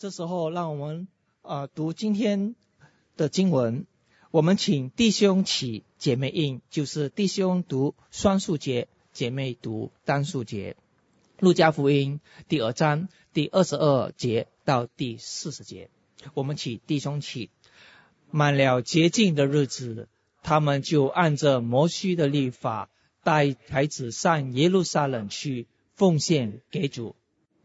这时候让我们读今天的经文。我们请弟兄起，姐妹应，就是弟兄读双数节，姐妹读单数节。路加福音第2章第22节到第40节。我们起，弟兄起。满了洁净的日子，他们就按着摩西的律法，带孩子上耶路撒冷去，奉献给主。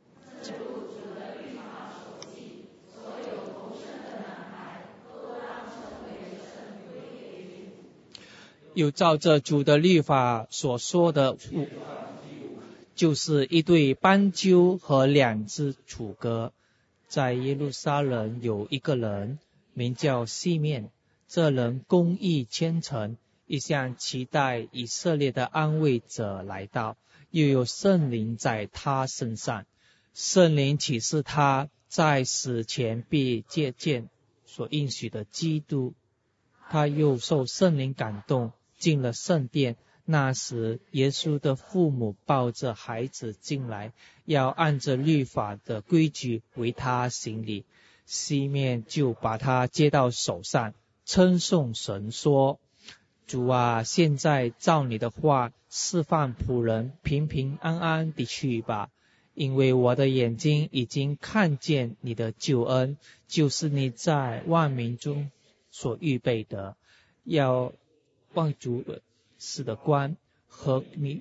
有照着主的律法所说的物，就是一对斑鸠和2只雏鸽。在耶路撒冷有一个人名叫西面，这人公义虔诚，一向期待以色列的安慰者来到，又有圣灵在他身上。圣灵启示他在死前必接见所应许的基督。他又受圣灵感动，进了圣殿。那时耶稣的父母抱着孩子进来，要按着律法的规矩为他行礼。西面就把他接到手上，称颂神说：主啊，现在照你的话释放仆人平平安安地去吧，因为我的眼睛已经看见你的救恩，就是你在万民中所预备的，要望主死的光和你。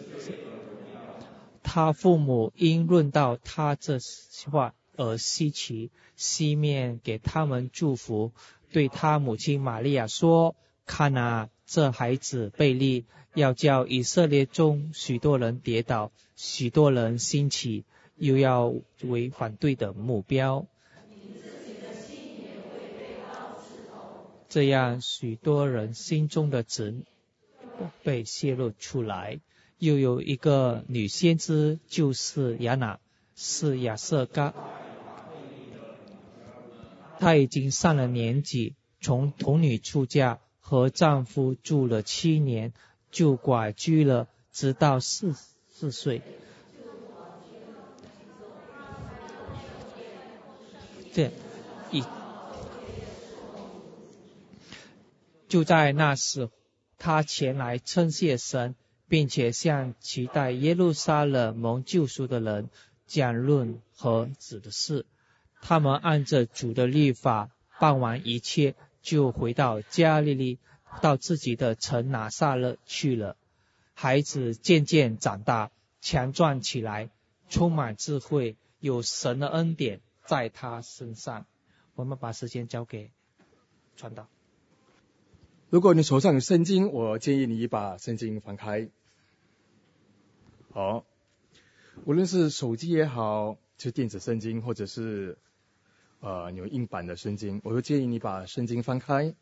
他父母因论到他这话而稀奇，西面给他们祝福，对他母亲玛利亚说：看啊，这孩子被立，要叫以色列中许多人跌倒，许多人兴起，又要为反对的目标。这样许多人心中的旨被泄露出来。又有一个女先知，就是亚娜，是亚瑟嘎，她已经上了年纪，从童女出嫁，和丈夫住了7年，就寡居了，直到4岁。就在那时，他前来称谢神，并且向期待耶路撒冷蒙救赎的人讲论和子的事。他们按着主的律法办完一切，就回到加利利，到自己的城拿撒勒去了。孩子渐渐长大，强壮起来，充满智慧，有神的恩典在他身上。我们把时间交给传道。 如果你手上有圣经，我建议你把圣经翻开。好，无论是手机也好，就电子圣经，或者是有硬版的圣经，我都建议你把圣经翻开，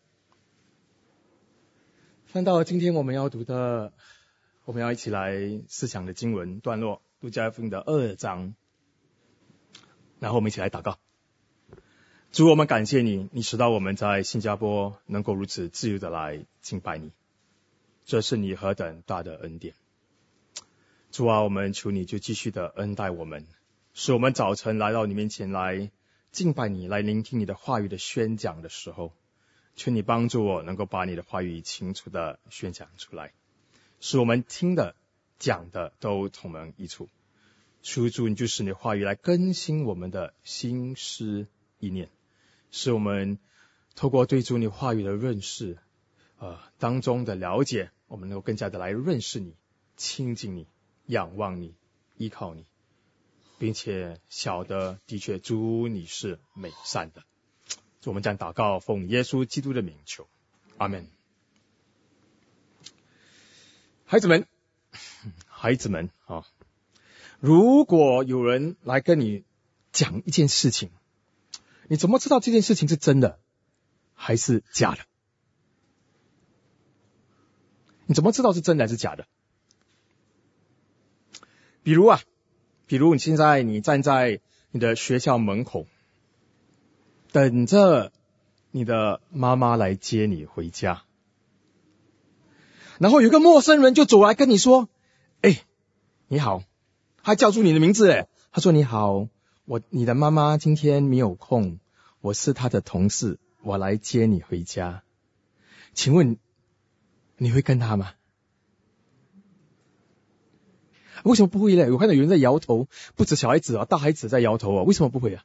翻到今天我们要读的，我们要一起来思想的经文段落，路加福音的2章。然后我们一起来祷告。主，我们感谢你，你使到我们在新加坡能够如此自由的来敬拜你，这是你何等大的恩典。主啊，我们求你就继续的恩待我们，使我们早晨来到你面前来敬拜你，来聆听你的话语的宣讲的时候，求你帮助我能够把你的话语清楚的宣讲出来，使我们听的讲的都同门一处。求主你就使你的话语来更新我们的心思意念，使我们透过对主你话语的认识当中的了解，我们能够更加的来认识你，亲近你，仰望你，依靠你，并且晓得的确主你是美善的。我们将祷告奉耶稣基督的名求，阿们。孩子们如果有人来跟你讲一件事情，你怎么知道这件事情是真的还是假的？你怎么知道是真的还是假的？比如你现在你站在你的学校门口，等着你的妈妈来接你回家，然后有个陌生人就走来跟你说：你好，他叫出你的名字，他说：你好， 你的妈妈今天没有空，我是她的同事，我来接你回家。请问你会跟她吗？为什么不会呢？我看到有人在摇头，不止小孩子啊，大孩子在摇头啊，为什么不会啊？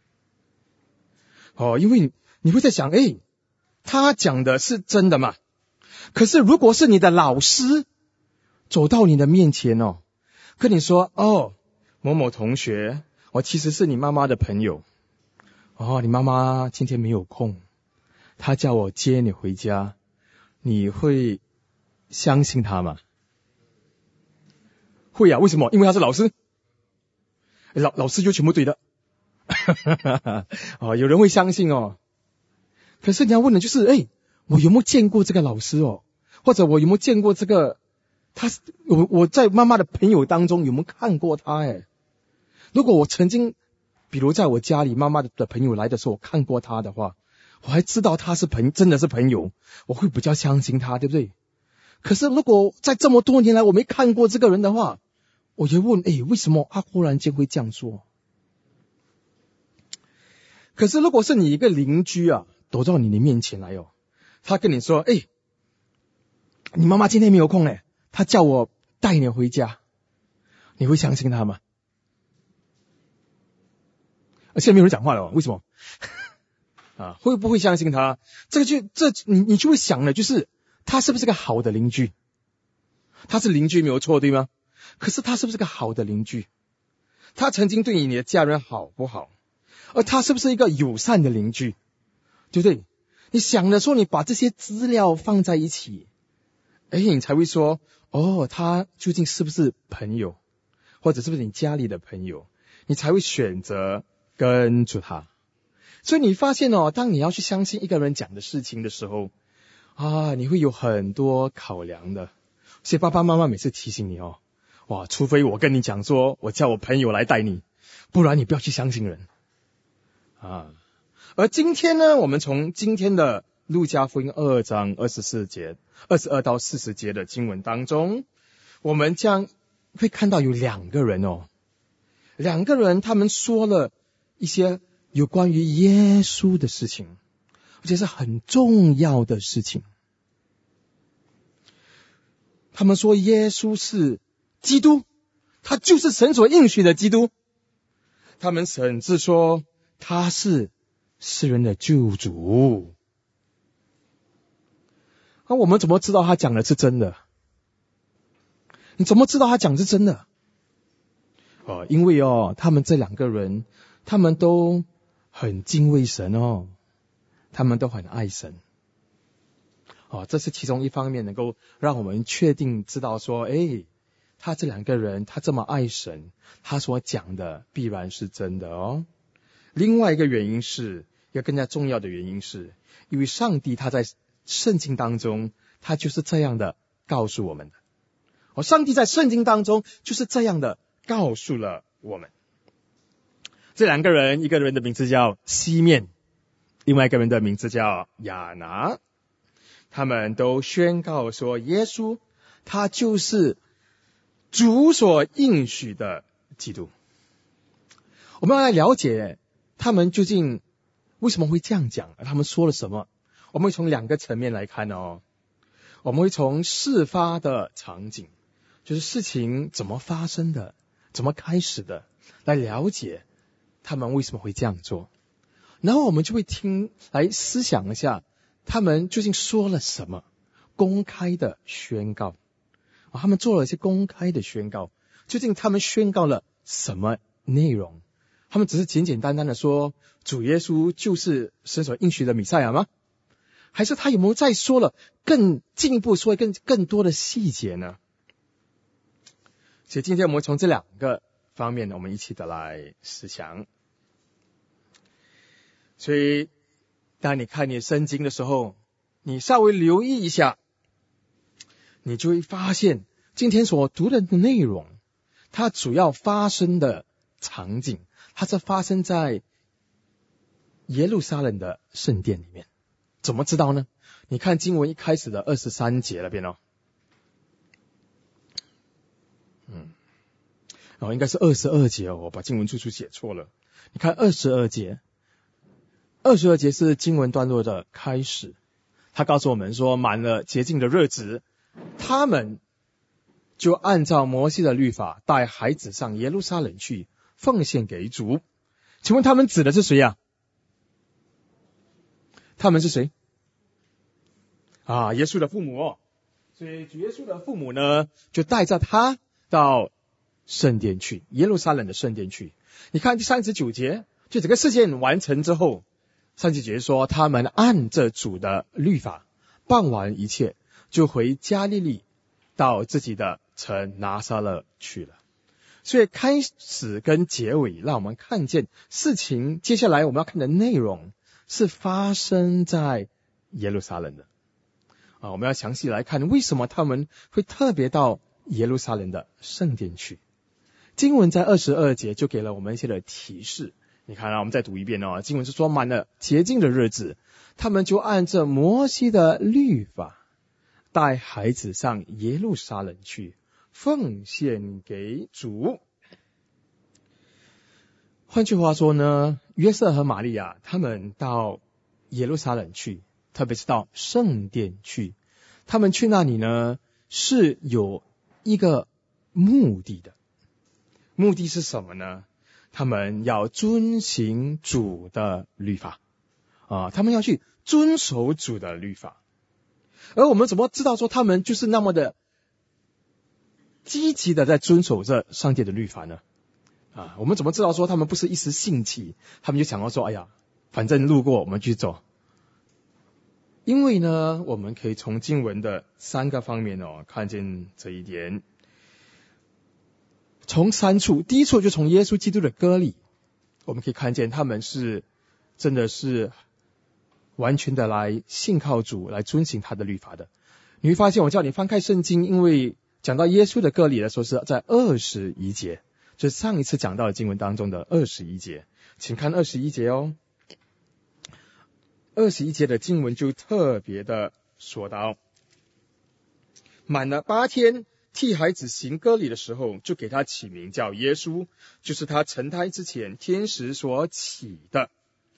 因为你会在想，他讲的是真的嘛？可是如果是你的老师走到你的面前跟你说，某某同学，我其实是你妈妈的朋友，你妈妈今天没有空，她叫我接你回家，你会相信她吗？会啊，为什么？因为他是老师，老师就全部对的。有人会相信可是你要问的就是，我有没有见过这个老师或者我有没有见过这个我在妈妈的朋友当中有没有看过他？如果我曾经比如在我家里妈妈的朋友来的时候我看过他的话，我还知道他是真的是朋友，我会比较相信他，对不对？可是如果在这么多年来我没看过这个人的话，我就问，为什么他忽然间会这样说？可是如果是你一个邻居走到你的面前来他跟你说，你妈妈今天没有空她叫我带你回家，你会相信他吗？现在没有人讲话了为什么？会不会相信他？你就会想的就是他是不是个好的邻居？他是邻居没有错，对吗？可是他是不是个好的邻居？他曾经对你的家人好不好？而他是不是一个友善的邻居？对不对？你想的时候，你把这些资料放在一起，你才会说，他究竟是不是朋友，或者是不是你家里的朋友，你才会选择跟着他。所以你发现当你要去相信一个人讲的事情的时候你会有很多考量的。所以爸爸妈妈每次提醒你除非我跟你讲说我叫我朋友来带你，不然你不要去相信人而今天呢，我们从今天的路加福音2章22到40节的经文当中，我们将会看到有两个人他们说了一些有关于耶稣的事情，而且是很重要的事情。他们说耶稣是基督，他就是神所应许的基督。他们甚至说他是世人的救主。我们怎么知道他讲的是真的？你怎么知道他讲的是真的？因为他们这两个人他们都很敬畏神他们都很爱神这是其中一方面能够让我们确定知道说他这两个人他这么爱神，他所讲的必然是真的另外一个原因是，一个更加重要的原因是，因为上帝他在圣经当中他就是这样的告诉我们的上帝在圣经当中就是这样的告诉了我们。这两个人，一个人的名字叫西面，另外一个人的名字叫亚拿，他们都宣告说耶稣他就是主所应许的基督。我们要来了解他们究竟为什么会这样讲，他们说了什么。我们会从两个层面来看我们会从事发的场景，就是事情怎么发生的，怎么开始的，来了解他们为什么会这样做。然后我们就会来思想一下他们究竟说了什么公开的宣告他们做了一些公开的宣告，究竟他们宣告了什么内容？他们只是简简单单的说主耶稣就是神所应许的弥赛亚吗？还是他有没有再说了更进一步说更多的细节呢？所以今天我们从这两个方面我们一起的来思想。所以当你看你圣经的时候，你稍微留意一下，你就会发现今天所读的内容，它主要发生的场景，它是发生在耶路撒冷的圣殿里面。怎么知道呢？你看经文一开始的23节那边应该是22节我把经文处写错了。 你看22节，22节是经文段落的开始，他告诉我们说，满了洁净的日子，他们就按照摩西的律法带孩子上耶路撒冷去奉献给主。请问他们指的是谁呀？他们是谁？耶稣的父母哦。所以主耶稣的父母呢，就带着他到圣殿去，耶路撒冷的圣殿去。你看第39节，就整个事件完成之后，39节说他们按着主的律法办完一切，就回加利利到自己的城拿撒勒去了。所以开始跟结尾让我们看见事情接下来我们要看的内容是发生在耶路撒冷的。我们要详细来看为什么他们会特别到耶路撒冷的圣殿去。经文在22节就给了我们一些的提示。你看我们再读一遍哦。经文是说，满了洁净的日子，他们就按着摩西的律法带孩子上耶路撒冷去奉献给主。换句话说呢，约瑟和玛利亚他们到耶路撒冷去，特别是到圣殿去，他们去那里呢是有一个目的的。目的是什么呢？他们要遵行主的律法他们要去遵守主的律法。而我们怎么知道说他们就是那么的积极的在遵守着上帝的律法呢？我们怎么知道说他们不是一时兴起，他们就想要说反正路过我们去走？因为呢，我们可以从经文的3个方面看见这一点。从3处，第一处就从耶稣基督的割礼，我们可以看见他们是真的是完全的来信靠主，来遵行他的律法的。你会发现我叫你翻开圣经，因为讲到耶稣的割礼的时候是在21节，就是上一次讲到的经文当中的21节。请看21节哦。21节的经文就特别的说到，满了8天替孩子行割礼的时候，就给他起名叫耶稣，就是他成胎之前天使所起的。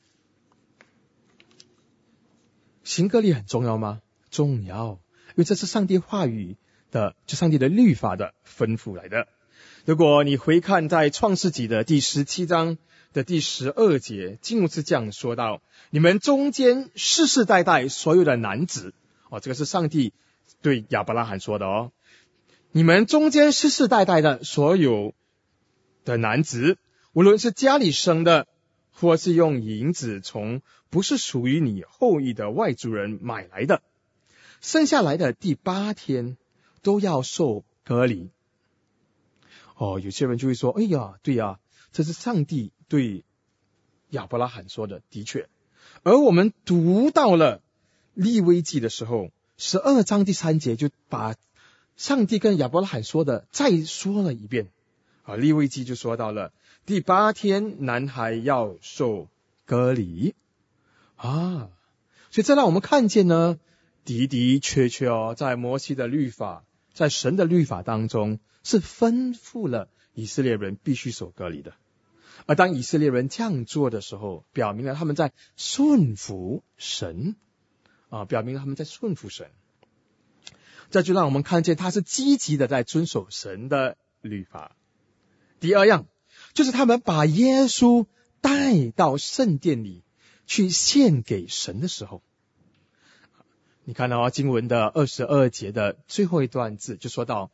行割礼很重要吗？重要，因为这是上帝话语的，就上帝的律法的吩咐来的。如果你回看在创世纪的第17章的第12节，经文是这样说到，你们中间世世代代所有的男子这个是上帝对亚伯拉罕说的你们中间世世代代的所有的男子，无论是家里生的，或是用银子从不是属于你后裔的外族人买来的，生下来的第8天都要受割礼。有些人就会说，对呀，这是上帝对亚伯拉罕说的，的确。而我们读到了利未记的时候，12章第3节就把上帝跟亚伯拉罕说的再说了一遍。利未记就说到了第8天男孩要受割礼所以这让我们看见呢，的的确确在摩西的律法，在神的律法当中是吩咐了以色列人必须守割礼的。而当以色列人这样做的时候，表明了他们在顺服神表明了他们在顺服神。这就让我们看见他是积极的在遵守神的律法。第二样就是他们把耶稣带到圣殿里去献给神的时候，你看到经文的22节的最后一段字就说到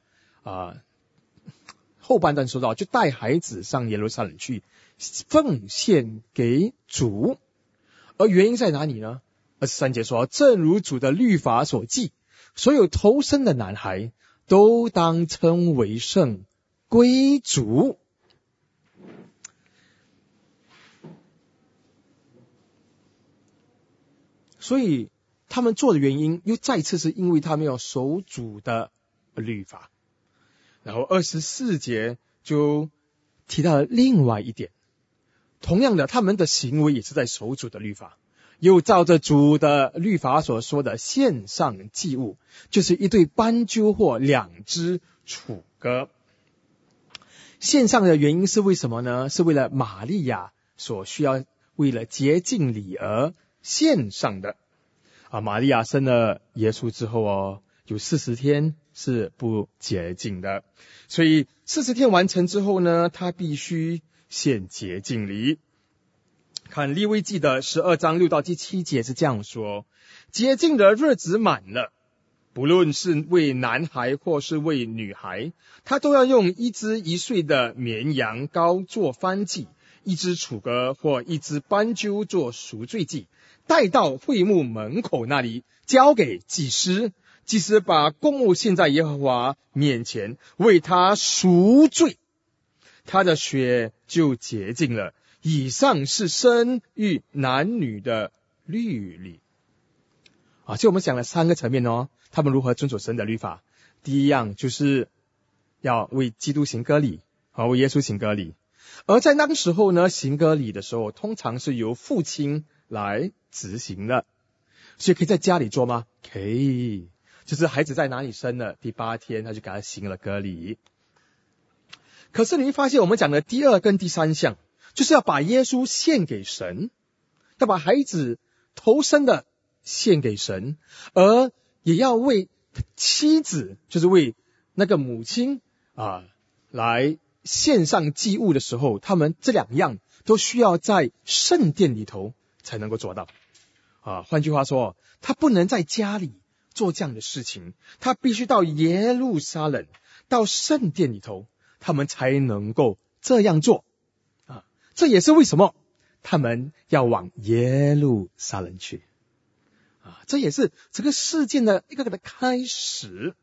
后半段说到，就带孩子上耶路撒冷去奉献给主。而原因在哪里呢？23节说，正如主的律法所记，所有头生的男孩都当称为圣，归主。所以他们做的原因又再次是因为他们要守主的律法。然后24节就提到了另外一点，同样的他们的行为也是在守主的律法，又照着主的律法所说的献上祭物，就是一对斑鸠或2只雏鸽。献上的原因是为什么呢？是为了玛利亚所需要为了洁净礼而献上的。玛利亚生了耶稣之后有40天是不洁净的，所以40天完成之后呢，他必须献洁净礼。看利未记的12章6到第7节是这样说：洁净的日子满了，不论是为男孩或是为女孩，他都要用1只1岁的绵羊羔做燔祭，1只雏鸽或1只斑鸠做赎罪祭，带到会幕门口那里，交给祭司。祭司把供物献在耶和华面前，为他赎罪，他的血就洁净了。以上是生育男女的律例。所以我们讲了3个层面他们如何遵守神的律法。第一样就是要为基督行割礼，为耶稣行割礼。而在那个时候呢，行割礼的时候通常是由父亲来执行的。所以可以在家里做吗？可以，就是孩子在哪里生了，第8天他就给他行了割礼。可是你会发现我们讲的第2跟第3项，就是要把耶稣献给神，要把孩子头生的献给神，而也要为妻子，就是为那个母亲来献上祭物的时候，他们这2样都需要在圣殿里头才能够做到。换句话说，他不能在家里做这样的事情，他必须到耶路撒冷，到圣殿里头，他们才能够这样做。这也是为什么他们要往耶路撒冷去。这也是这个事件的一个的开始。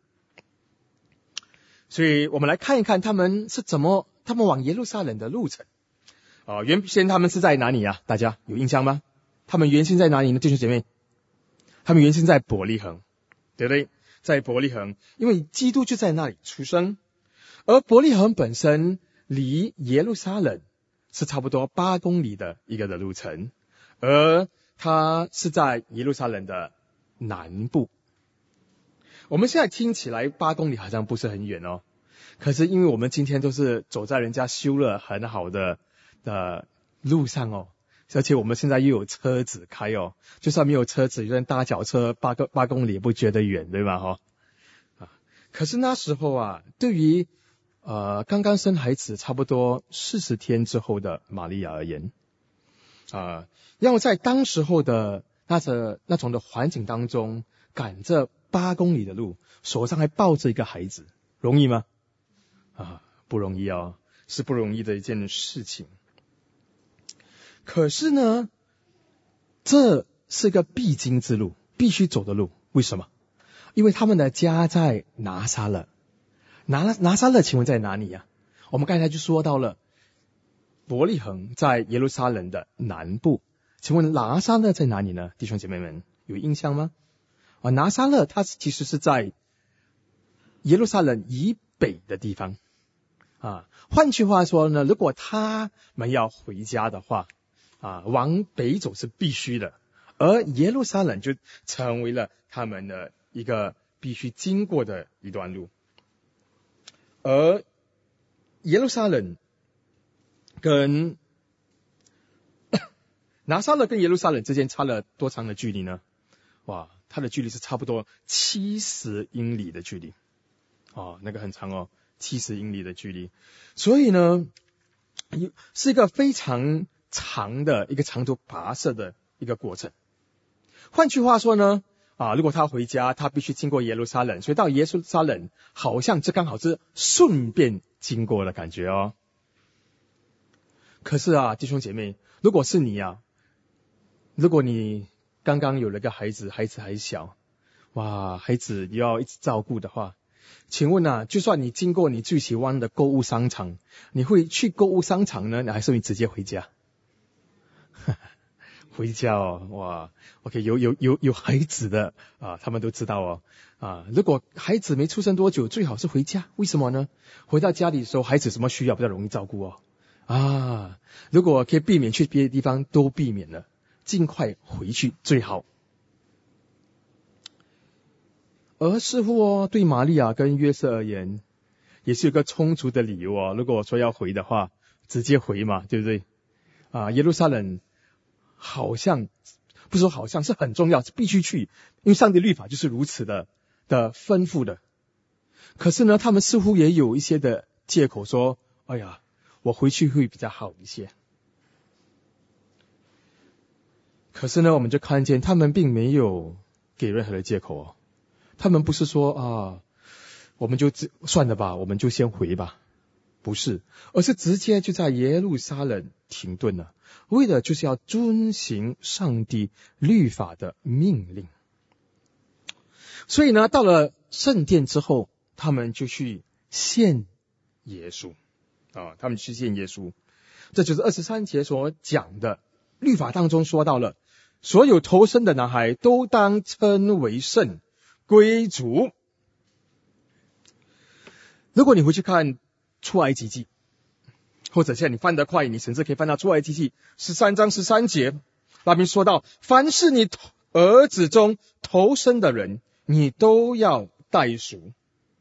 所以我们来看一看他们往耶路撒冷的路程。原先他们是在哪里啊？大家有印象吗？他们原先在哪里呢？弟兄姐妹，他们原先在伯利恒，对不对？在伯利恒，因为基督就在那里出生，而伯利恒本身离耶路撒冷是差不多8公里的一个的路程，而它是在耶路撒冷的南部。我们现在听起来8公里好像不是很远可是因为我们今天都是走在人家修了很好的路上而且我们现在又有车子开就算没有车子，有人搭脚车8公里也不觉得远，对吧可是那时候对于刚刚生孩子差不多40天之后的玛利亚而言要在当时候的那种的环境当中赶着8公里的路，手上还抱着一个孩子，容易吗？不容易是不容易的一件事情。可是呢，这是个必经之路，必须走的路。为什么？因为他们的家在拿撒勒。拿撒勒请问在哪里呀？我们刚才就说到了伯利恒在耶路撒冷的南部，请问拿撒勒在哪里呢？弟兄姐妹们有印象吗？拿撒勒它其实是在耶路撒冷以北的地方换句话说呢，如果他们要回家的话往北走是必须的，而耶路撒冷就成为了他们的一个必须经过的一段路。而耶路撒冷跟拿撒勒跟耶路撒冷之间差了多长的距离呢？它的距离是差不多70英里的距离那个很长70英里的距离。所以呢，是一个非常长的一个长途跋涉的一个过程。换句话说呢如果他回家，他必须经过耶路撒冷，所以到耶路撒冷好像这刚好是顺便经过的感觉可是弟兄姐妹，如果是你如果你刚刚有了个孩子还小，孩子你要一直照顾的话，请问就算你经过你最喜欢的购物商场，你会去购物商场呢，还是你直接回家？回家OK， 有孩子的他们都知道如果孩子没出生多久，最好是回家。为什么呢？回到家里的时候，孩子什么需要比较容易照顾如果可以避免去别的地方，都避免了，尽快回去最好。而似乎对玛利亚跟约瑟而言，也是有个充足的理由如果说要回的话，直接回嘛，对不对耶路撒冷好像不是说好像是很重要，是必须去，因为上帝律法就是如此的吩咐的。可是呢，他们似乎也有一些的借口说，哎呀，我回去会比较好一些。可是呢，我们就看见他们并没有给任何的借口哦。他们不是说我们就算了吧，我们就先回吧，不是，而是直接就在耶路撒冷停顿了，为的就是要遵行上帝律法的命令。所以呢，到了圣殿之后，他们就去献耶稣他们去献耶稣。这就是23节所讲的，律法当中说到了，所有头生的男孩都当称为圣，归主。如果你回去看出埃及记，或者现在你翻得快，你甚至可以翻到出埃及记13章13节，那边说到，凡是你儿子中头生的人，你都要代赎。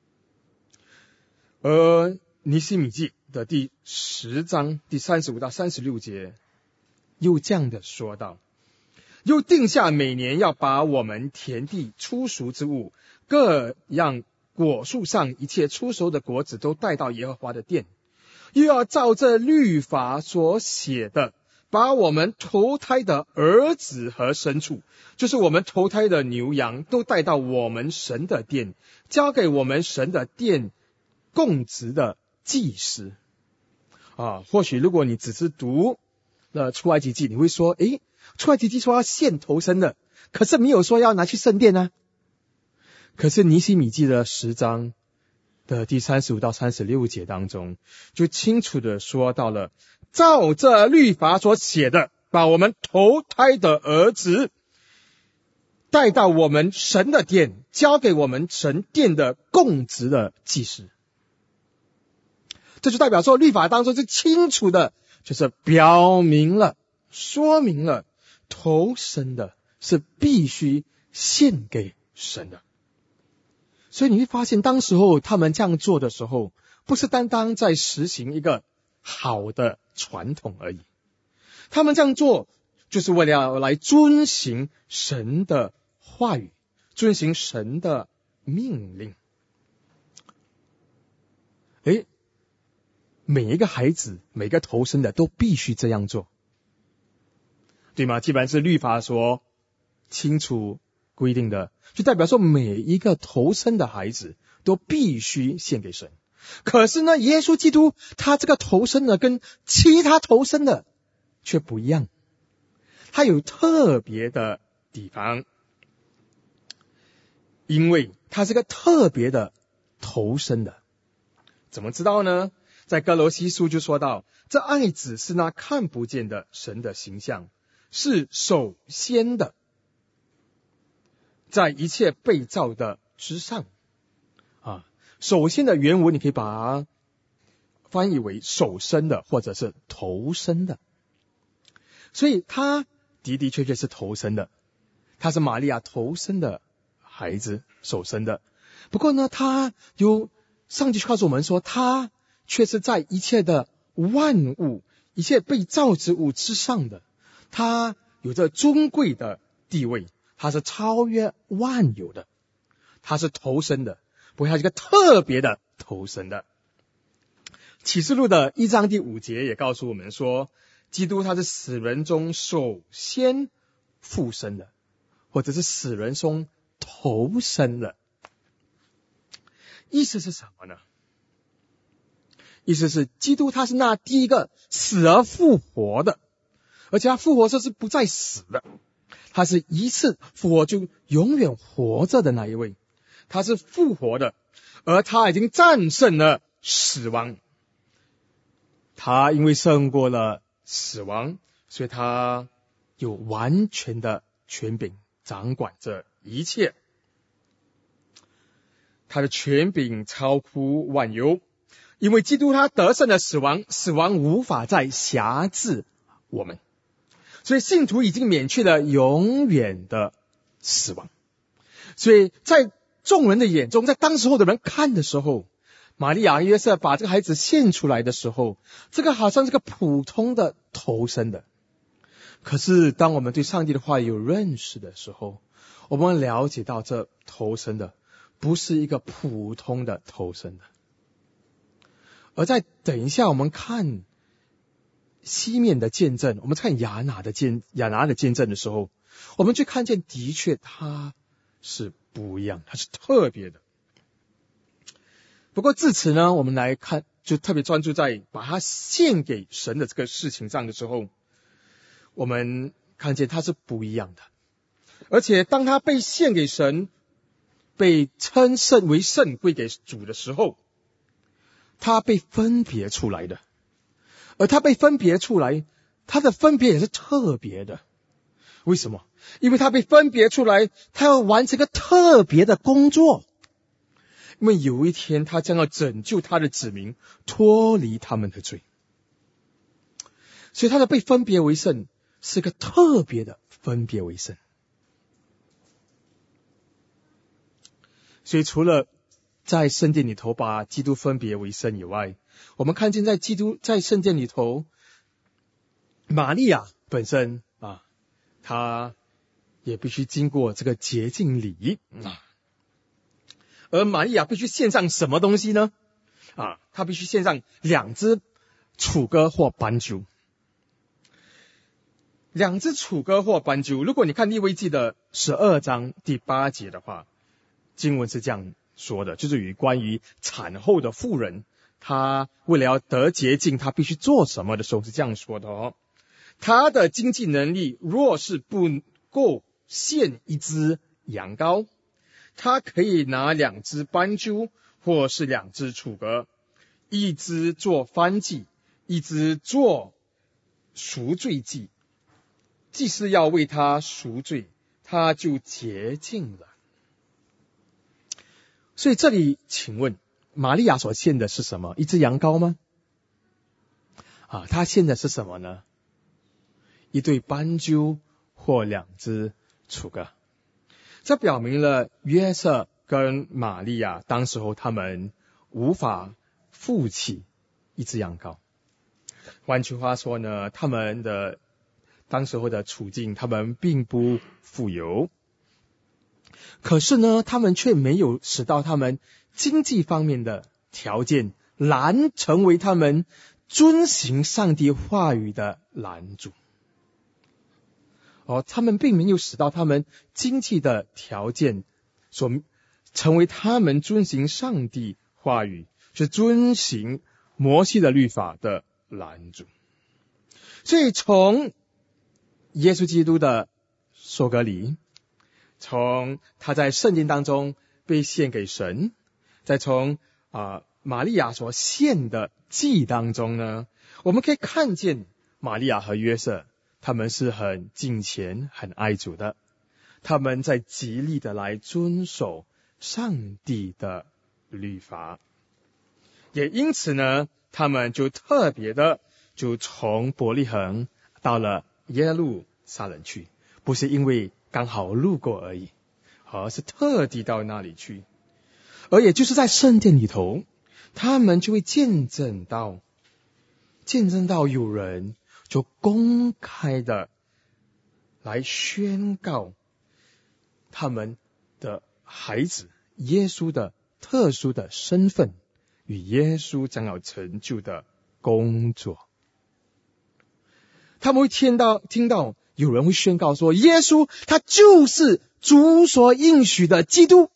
而尼希米记的第10章第35到36节又这样的说道，又定下每年要把我们田地初熟之物，各样果树上一切出熟的果子都带到耶和华的殿，又要照这律法所写的，把我们投胎的儿子和牲畜，就是我们投胎的牛羊，都带到我们神的殿，交给我们神的殿供职的祭司。或许如果你只是读了出埃及记，你会说，出埃及记说要献头生的，可是没有说要拿去圣殿啊。可是尼希米记的10章的第35到36节当中，就清楚的说到了，照这律法所写的，把我们投胎的儿子带到我们神的殿，交给我们神殿的供职的祭司。这就代表说，律法当中是清楚的，就是表明了、说明了，头生的是必须献给神的。所以你会发现，当时候他们这样做的时候，不是单单在实行一个好的传统而已，他们这样做就是为了要来遵行神的话语，遵行神的命令。每一个孩子，每个头生的都必须这样做，对吗？基本上是律法所清楚规定的，就代表说每一个头生的孩子都必须献给神。可是呢，耶稣基督他这个头生的跟其他头生的却不一样，他有特别的地方，因为他是个特别的头生的。怎么知道呢？在哥罗西书就说到，这爱子是那看不见的神的形象，是首先的，在一切被造的之上。首先的原文你可以把它翻译为首生的，或者是头生的。所以他的的确确是头生的，他是玛利亚头生的孩子，首生的。不过呢，他有上帝告诉我们说，他却是在一切的万物、一切被造之物之上的，他有着尊贵的地位，他是超越万有的，他是头生的，不过他是一个特别的头生的。启示录的1章第5节也告诉我们说，基督他是死人中首先复生的，或者是死人中头生的。意思是什么呢？意思是基督他是那第一个死而复活的，而且他复活是不再死的，他是一次复活就永远活着的那一位，他是复活的，而他已经战胜了死亡，他因为胜过了死亡，所以他有完全的权柄掌管着一切，他的权柄超乎万有。因为基督他得胜了死亡，死亡无法再辖制我们，所以信徒已经免去了永远的死亡。所以在众人的眼中，在当时候的人看的时候， 玛利亚、约瑟把这个孩子献出来的时候，这个好像是个普通的头生的。可是当我们对上帝的话语有认识的时候，我们了解到这头生的不是一个普通的头生的。而在等一下我们看西面的见证，我们看亚拿的见证的时候，我们就看见的确它是不一样，它是特别的。不过至此呢，我们来看，就特别专注在把它献给神的这个事情上的时候，我们看见它是不一样的。而且当它被献给神，被称圣为圣归给主的时候，它被分别出来的。而它被分别出来，它的分别也是特别的。为什么？因为它被分别出来，它要完成一个特别的工作。因为有一天他将要拯救他的子民，脱离他们的罪。所以他的被分别为圣是个特别的分别为圣。所以除了在圣殿里头把基督分别为圣以外，我们看见在圣殿里头，玛利亚本身她也必须经过这个洁净礼而玛利亚必须献上什么东西呢？她必须献上2只楚歌或斑鸠。2只楚歌或斑鸠，如果你看利未记的12章第8节的话，经文是这样说的，就是关于产后的妇人，她为了要得洁净，她必须做什么的时候是这样说的她的经济能力若是不够献1只羊羔，他可以拿2只斑鸠，或是2只楚歌，1只做燔祭，1只做赎罪祭。祭司要为他赎罪，他就洁净了。所以这里请问，玛利亚所献的是什么？1只羊羔吗？他献的是什么呢？1对斑鸠或2只楚歌。这表明了约瑟跟玛利亚当时候他们无法付起1只羊羔。换句话说呢，他们的当时候的处境，他们并不富有。可是呢，他们却没有使到他们经济方面的条件难成为他们遵行上帝话语的拦阻。他们并没有使到他们经济的条件所成为他们遵行上帝话语，是遵行摩西的律法的拦阻。所以从耶稣基督的受割礼，从他在圣经当中被献给神，再从玛利亚所献的祭当中呢，我们可以看见玛利亚和约瑟他们是很敬虔、很爱主的，他们在极力的来遵守上帝的律法，也因此呢，他们就特别的就从伯利恒到了耶路撒冷去，不是因为刚好路过而已，而是特地到那里去。而也就是在圣殿里头，他们就会见证到有人就公开的来宣告他们的孩子耶稣的特殊的身份与耶稣将要成就的工作。他们会听到有人会宣告说，耶稣他就是主所应许的基督。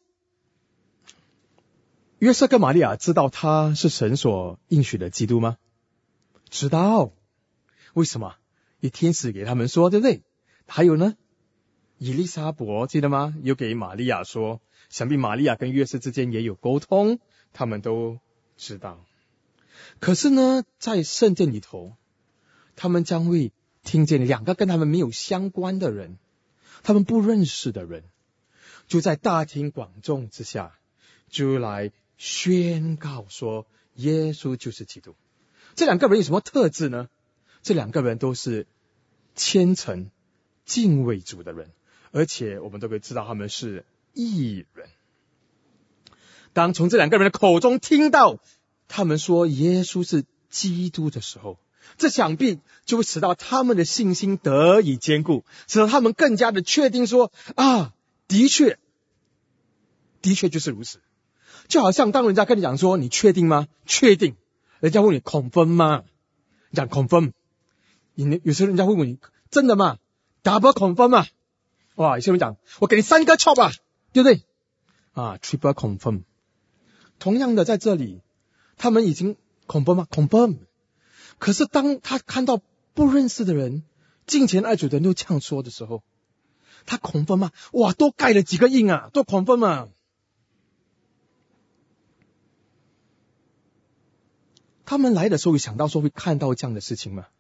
约瑟跟玛利亚知道他是神所应许的基督吗？知道。为什么？有天使给他们说，对不对？还有呢，以利沙伯记得吗？有给玛利亚说，想必玛利亚跟约瑟之间也有沟通，他们都知道。可是呢，在圣殿里头，他们将会听见2个跟他们没有相关的人，他们不认识的人，就在大庭广众之下就来宣告说耶稣就是基督。这2个人有什么特质呢？这2个人都是虔诚敬畏主的人，而且我们都可以知道他们是义人。 当从这两个人的口中听到他们说耶稣是基督的时候，这想必就会使到他们的信心得以坚固，使得他们更加的确定说的确就是如此。就好像当人家跟你讲说你确定吗？确定。人家问你 confirm 吗？你讲 confirm。有时候人家会问你真的吗？ double confirm 吗？哇，有些人讲我给你3个 chop 对不对？triple confirm。同样的在这里他们已经 confirm 吗？ confirm。可是当他看到不认识的人敬虔爱主的人又这样说的时候，他 confirm 吗？哇，多盖了几个印都 confirm。他们来的时候有想到说会看到这样的事情吗？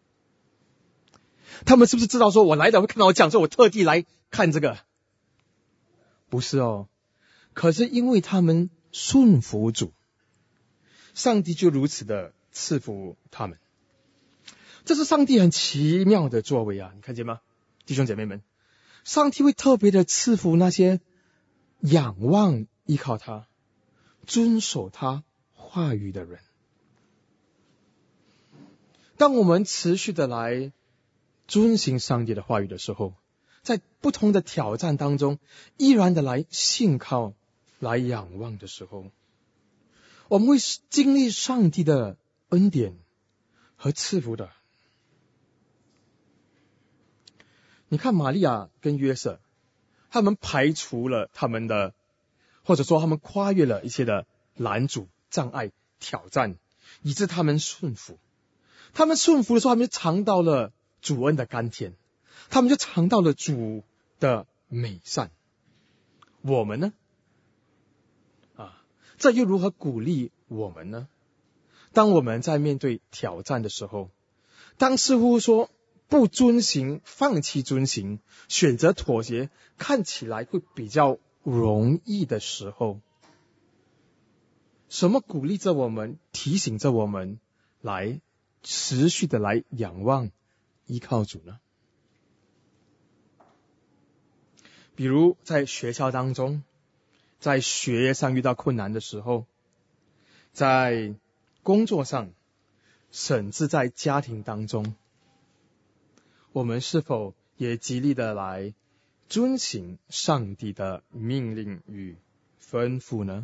他们是不是知道说我来的会看到这样，所以我特地来看这个？不是可是因为他们顺服主，上帝就如此的赐福他们。这是上帝很奇妙的作为你看见吗？弟兄姐妹们，上帝会特别的赐福那些仰望依靠他遵守他话语的人。当我们持续的来遵行上帝的话语的时候，在不同的挑战当中依然的来信靠来仰望的时候，我们会经历上帝的恩典和赐福的。你看玛利亚跟约瑟，他们排除了他们的，或者说他们跨越了一些的拦阻障碍挑战，以致他们顺服。他们顺服的时候，他们就尝到了主恩的甘甜，他们就尝到了主的美善。我们呢？这又如何鼓励我们呢？当我们在面对挑战的时候，当似乎说不遵行、放弃遵行、选择妥协，看起来会比较容易的时候，什么鼓励着我们、提醒着我们来持续的来仰望依靠主呢？比如在学校当中，在学业上遇到困难的时候，在工作上，甚至在家庭当中，我们是否也极力的来遵行上帝的命令与吩咐呢？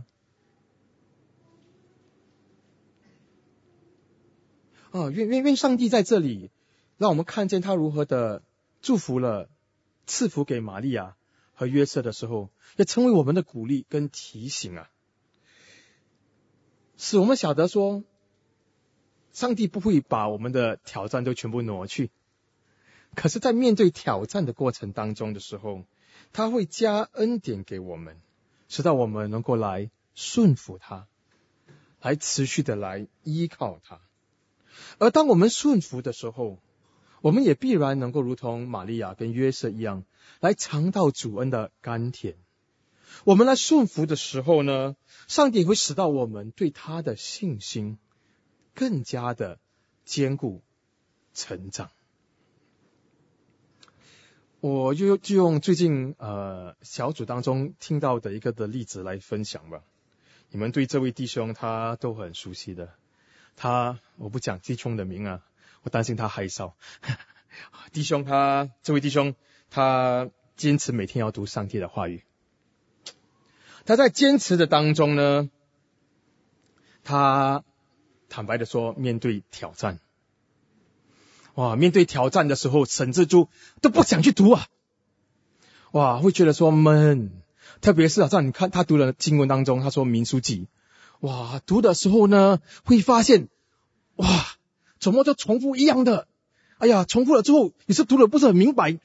愿上帝在这里让我们看见他如何的祝福了、赐福给玛利亚和约瑟的时候，也成为我们的鼓励跟提醒使我们晓得说，上帝不会把我们的挑战都全部挪去，可是在面对挑战的过程当中的时候，他会加恩典给我们，使到我们能够来顺服他，来持续的来依靠他。而当我们顺服的时候，我们也必然能够如同玛利亚跟约瑟一样，来尝到主恩的甘甜。我们来顺服的时候呢，上帝会使到我们对他的信心更加的坚固成长。我就用最近小组当中听到的一个的例子来分享吧。你们对这位弟兄他都很熟悉的，我不讲弟兄的名我担心他害臊。这位弟兄他坚持每天要读上帝的话语。他在坚持的当中呢，他坦白的说，面对挑战，面对挑战的时候，甚至都不想去读会觉得说闷。特别是好像你看他读了经文当中，他说民数记，读的时候呢，会发现怎么都重复一样的，重复了之后也是读了不是很明白。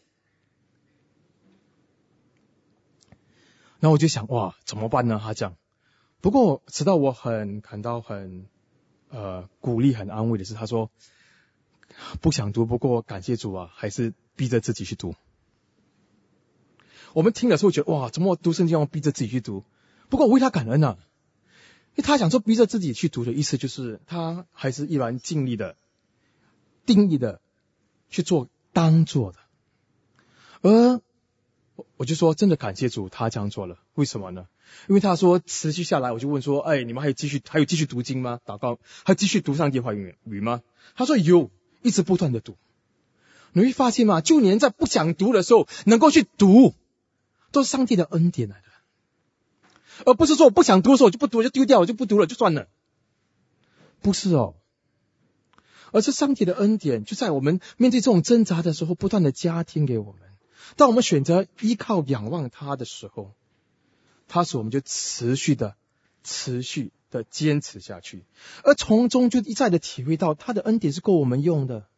然后我就想怎么办呢？他讲，不过直到我感到很鼓励、很安慰的是，他说不想读，不过感谢主还是逼着自己去读。我们听的时候觉得怎么读圣经要逼着自己去读？不过我为他感恩因为他想说逼着自己去读的意思就是他还是依然尽力的、定义的去做当做的。而我就说真的感谢主，他这样做了。为什么呢？因为他说持续下来，我就问说，你们还有继续读经吗？祷告，还有继续读上帝话语吗？他说有，一直不断的读。你会发现吗？就连在不想读的时候，能够去读，都是上帝的恩典来的，而不是说我不想读的时候我就不读，我就丢掉，我就不读了，就算了。不是哦，而是上帝的恩典，就在我们面对这种挣扎的时候，不断的加添给我们。当我们选择依靠仰望他的时候，他使我们就持续的坚持下去，而从中就一再的体会到他的恩典是够我们用的。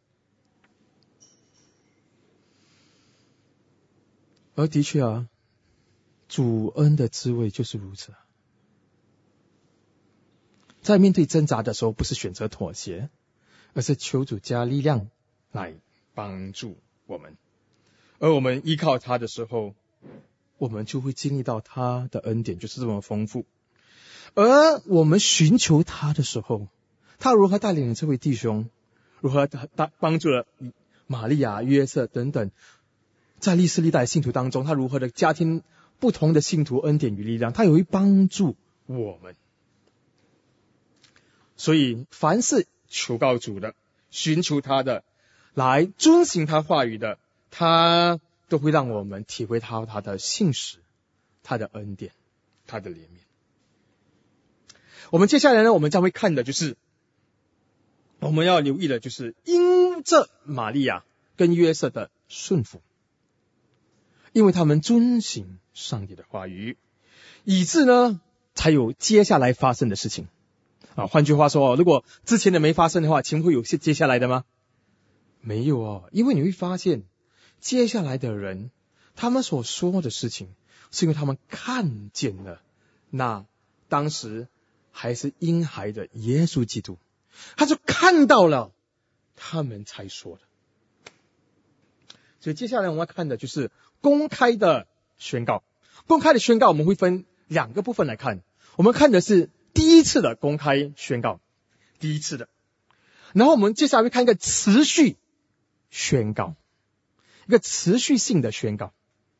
而的确啊，主恩的滋味就是如此。在面对挣扎的时候，不是选择妥协，而是求主加力量来帮助我们。而我们依靠他的时候，我们就会经历到他的恩典就是这么丰富。而我们寻求他的时候，他如何带领这位弟兄，如何帮助了玛利亚、约瑟等等，在历世历代信徒当中，他如何的加添不同的信徒恩典与力量，他也会帮助我们。所以凡是求告主的，寻求他的，来遵行他话语的，他都会让我们体会到他的信实，他的恩典，他的怜悯。我们接下来呢，我们将会看的就是我们要留意的就是因着玛利亚跟约瑟的顺服，因为他们遵行上帝的话语，以致呢才有接下来发生的事情。换句话说，如果之前的没发生的话，请会有接下来的吗？没有哦，因为你会发现接下来的人，他们所说的事情，是因为他们看见了那当时还是婴孩的耶稣基督，他就看到了，他们才说的。所以接下来我们要看的就是公开的宣告。公开的宣告我们会分两个部分来看，我们看的是第一次的公开宣告，第一次的，然后我们接下来会看一个持续宣告，一个持续性的宣告。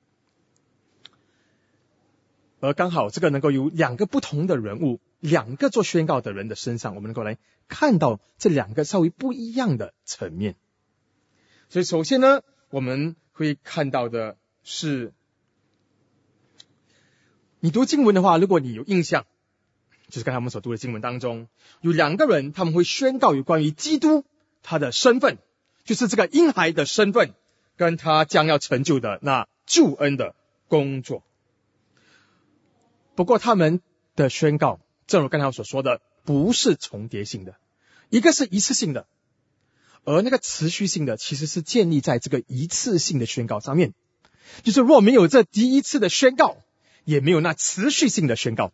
而刚好这个能够有两个不同的人物，两个做宣告的人的身上，我们能够来看到这两个稍微不一样的层面。所以首先呢，我们会看到的是，你读经文的话，如果你有印象，就是刚才我们所读的经文当中，有两个人他们会宣告有关于基督他的身份，就是这个婴孩的身份跟他将要成就的那救恩的工作。不过他们的宣告正如刚才我所说的，不是重叠性的，一个是一次性的，而那个持续性的其实是建立在这个一次性的宣告上面。就是若没有这第一次的宣告，也没有那持续性的宣告。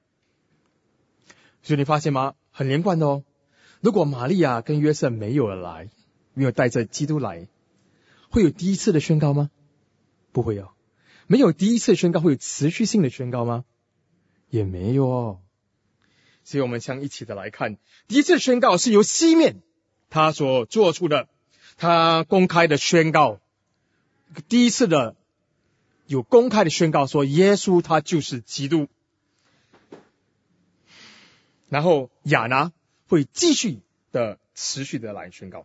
所以你发现吗？很连贯的哦。如果玛利亚跟约瑟没有来，没有带着基督来，会有第一次的宣告吗？不会哦。没有第一次的宣告，会有持续性的宣告吗？也没有哦。所以我们将一起的来看，第一次的宣告是由西面他所做出的，他公开的宣告，第一次的有公开的宣告说耶稣他就是基督。然后亚拿会继续的持续的来宣告。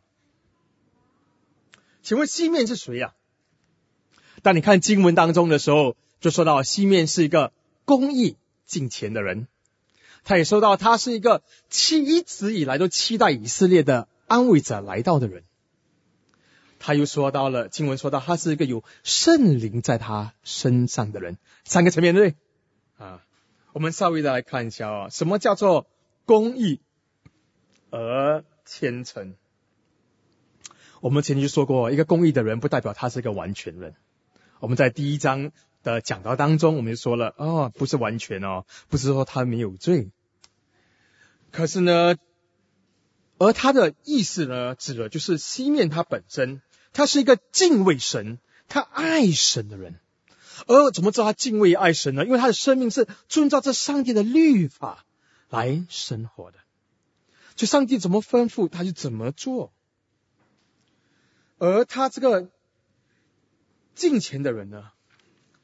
请问西面是谁啊？当你看经文当中的时候，就说到西面是一个公义敬虔的人，他也说到他是一个一直以来都期待以色列的安慰者来到的人。他又说到了经文说到他是一个有圣灵在他身上的人，三个层面，对不对？我们稍微的来看一下什么叫做公义而虔诚。我们前面就说过，一个公义的人不代表他是一个完全人。我们在第一章的讲道当中我们就说了，不是完全不是说他没有罪。可是呢，而他的意思呢，指的就是西面他本身，他是一个敬畏神，他爱神的人。而怎么知道他敬畏爱神呢？因为他的生命是遵照这上帝的律法来生活的，就上帝怎么吩咐他就怎么做。而他这个敬虔的人呢，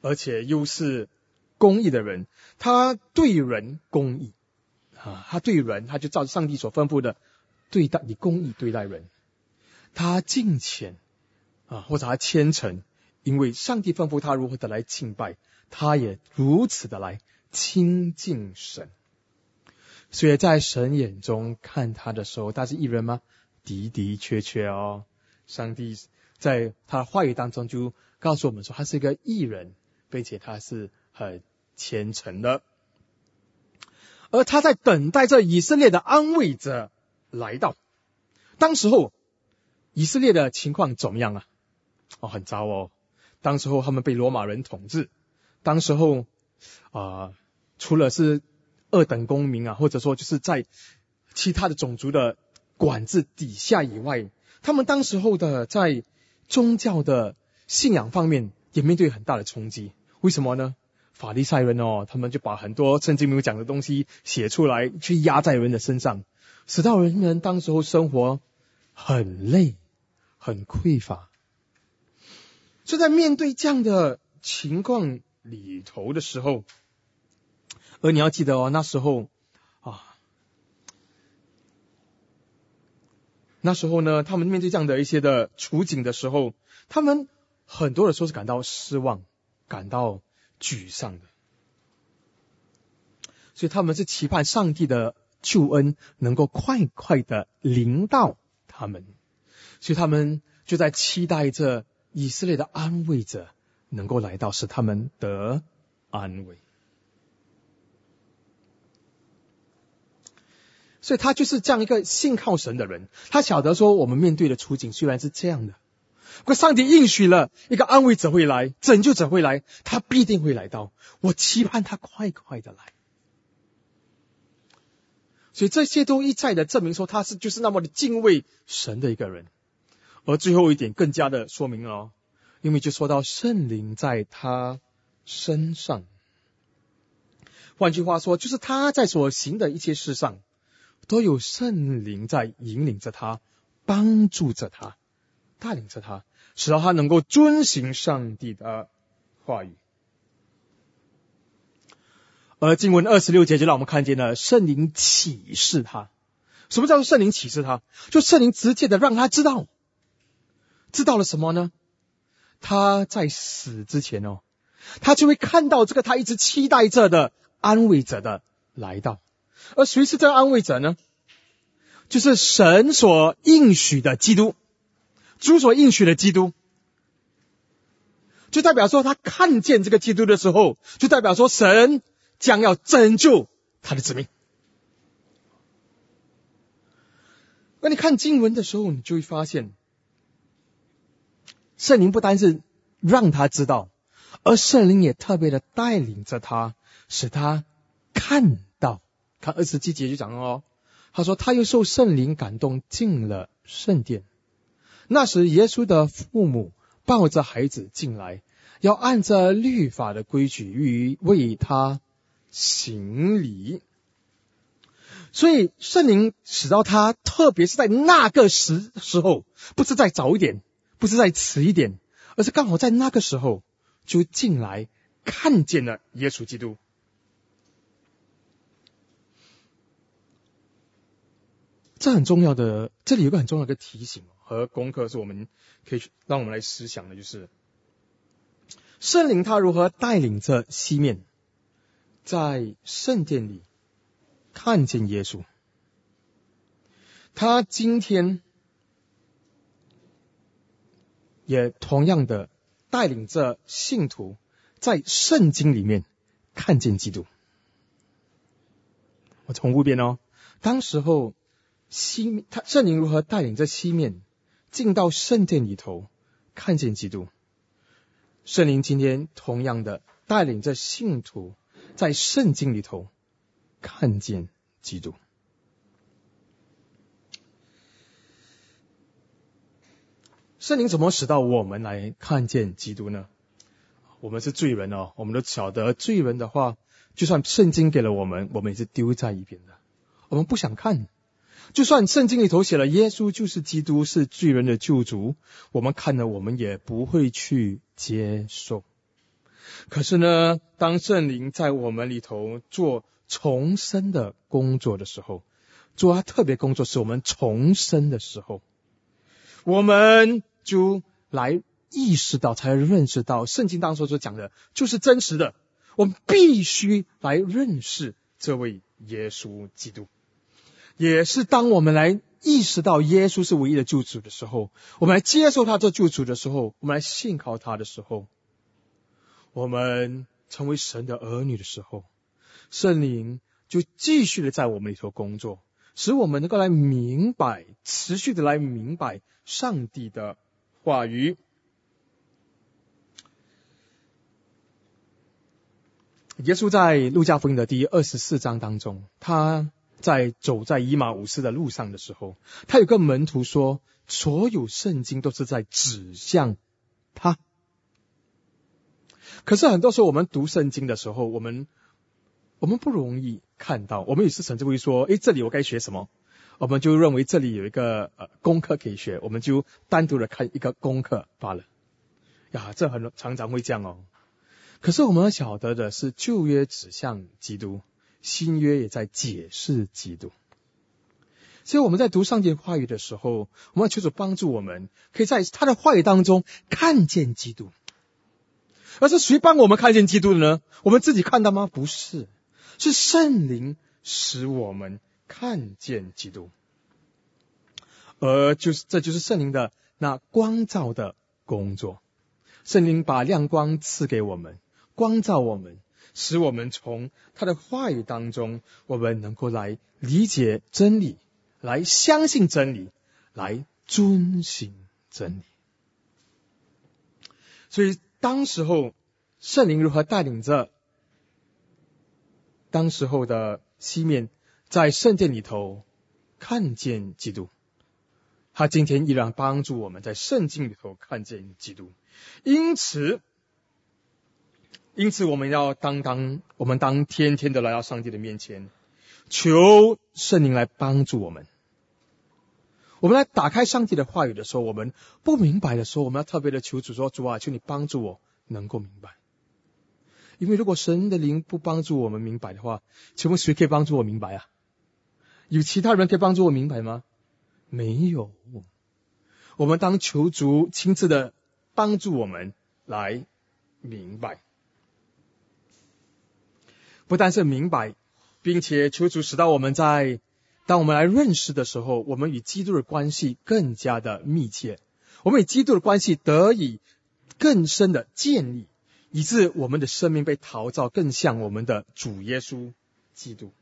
而且又是公义的人，他对人公义他对人他就照着上帝所吩咐的对待，以公义对待人。他敬虔或者他虔诚，因为上帝吩咐他如何的来敬拜，他也如此的来亲近神。所以在神眼中看他的时候，他是义人吗？的的确确上帝在他的话语当中就告诉我们说，他是一个义人，并且他是很虔诚的。而他在等待着以色列的安慰者来到。当时候以色列的情况怎么样很糟当时候他们被罗马人统治，当时候除了是二等公民或者说就是在其他的种族的管制底下以外，他们当时候的在宗教的信仰方面也面对很大的冲击。为什么呢？法利赛人他们就把很多圣经没有讲的东西写出来，去压在人的身上，使到人们当时候生活很累，很匮乏。所以在面对这样的情况里头的时候，而你要记得那时候呢，他们面对这样的一些的处境的时候，他们很多的时候是感到失望，感到沮丧的。所以他们是期盼上帝的救恩能够快快的临到他们，所以他们就在期待着以色列的安慰者能够来到，使他们得安慰。所以他就是这样一个信靠神的人，他晓得说我们面对的处境虽然是这样的，不过上帝应许了一个安慰者会来，拯救者会来，他必定会来到，我期盼他快快的来。所以这些都一再的证明说他就是那么的敬畏神的一个人。而最后一点更加的说明了因为就说到圣灵在他身上，换句话说就是他在所行的一切事上都有圣灵在引领着他，帮助着他，带领着他，使到他能够遵行上帝的话语。而经文26节就让我们看见了圣灵启示他。什么叫做圣灵启示他？就圣灵直接的让他知道了什么呢？他在死之前他就会看到这个他一直期待着的安慰者的来到。而谁是这个安慰者呢？就是神所应许的基督，主所应许的基督，就代表说他看见这个基督的时候，就代表说神将要拯救他的子民。那你看经文的时候，你就会发现圣灵不单是让他知道，而圣灵也特别的带领着他，使他看到。看27节就讲他说他又受圣灵感动进了圣殿。那时耶稣的父母抱着孩子进来，要按着律法的规矩为他行礼。所以圣灵使到他特别是在那个时候，不是再早一点，不是再迟一点，而是刚好在那个时候就进来看见了耶稣基督。这很重要的，这里有个很重要的提醒和功课，是我们可以让我们来思想的，就是圣灵他如何带领着西面在圣殿里看见耶稣。他今天也同样的带领着信徒在圣经里面看见基督。我重复一遍当时候圣灵如何带领着西面进到圣殿里头看见基督，圣灵今天同样的带领着信徒在圣经里头看见基督。圣灵怎么使到我们来看见基督呢？我们是罪人我们都晓得罪人的话，就算圣经给了我们，我们也是丢在一边的，我们不想看。就算圣经里头写了耶稣就是基督，是罪人的救主，我们看了我们也不会去接受。 可是呢，当圣灵在我们里头做重生的工作的时候，做他特别工作是我们重生的时候，我们就来意识到，才认识到圣经当中所讲的就是真实的。我们必须来认识这位耶稣基督，也是当我们来意识到耶稣是唯一的救主的时候，我们来接受他做救主的时候，我们来信靠他的时候，我们成为神的儿女的时候，圣灵就继续的在我们里头工作，使我们能够来明白，持续的来明白上帝的话语。耶稣在路加福音的第24章当中，他在走在以马忤斯的路上的时候，他有个门徒说，所有圣经都是在指向他。可是很多时候我们读圣经的时候，我们不容易看到，我们有时甚至会说，这里我该学什么，我们就认为这里有一个功课可以学，我们就单独的看一个功课罢了呀，这常常会这样哦。可是我们要晓得的是，旧约指向基督，新约也在解释基督。所以我们在读上帝的话语的时候，我们要求主帮助我们，可以在他的话语当中看见基督。而是谁帮我们看见基督的呢？我们自己看到吗？不是，是圣灵使我们看见基督。这就是圣灵的那光照的工作。圣灵把亮光赐给我们，光照我们，使我们从他的话语当中，我们能够来理解真理，来相信真理，来遵行真理。所以当时候圣灵如何带领着当时候的西面在圣殿里头看见基督，他今天依然帮助我们在圣经里头看见基督。因此我们要当天天的来到上帝的面前，求圣灵来帮助我们。我们来打开上帝的话语的时候，我们不明白的时候，我们要特别的求主说，主啊，求你帮助我能够明白。因为如果神的灵不帮助我们明白的话，请问谁可以帮助我明白啊？有其他人可以帮助我明白吗？没有。我们当求主亲自的帮助我们来明白，不但是明白，并且求主使到我们当我们来认识的时候，我们与基督的关系更加的密切，我们与基督的关系得以更深的建立，以致我们的生命被陶造更像我们的主耶稣基督。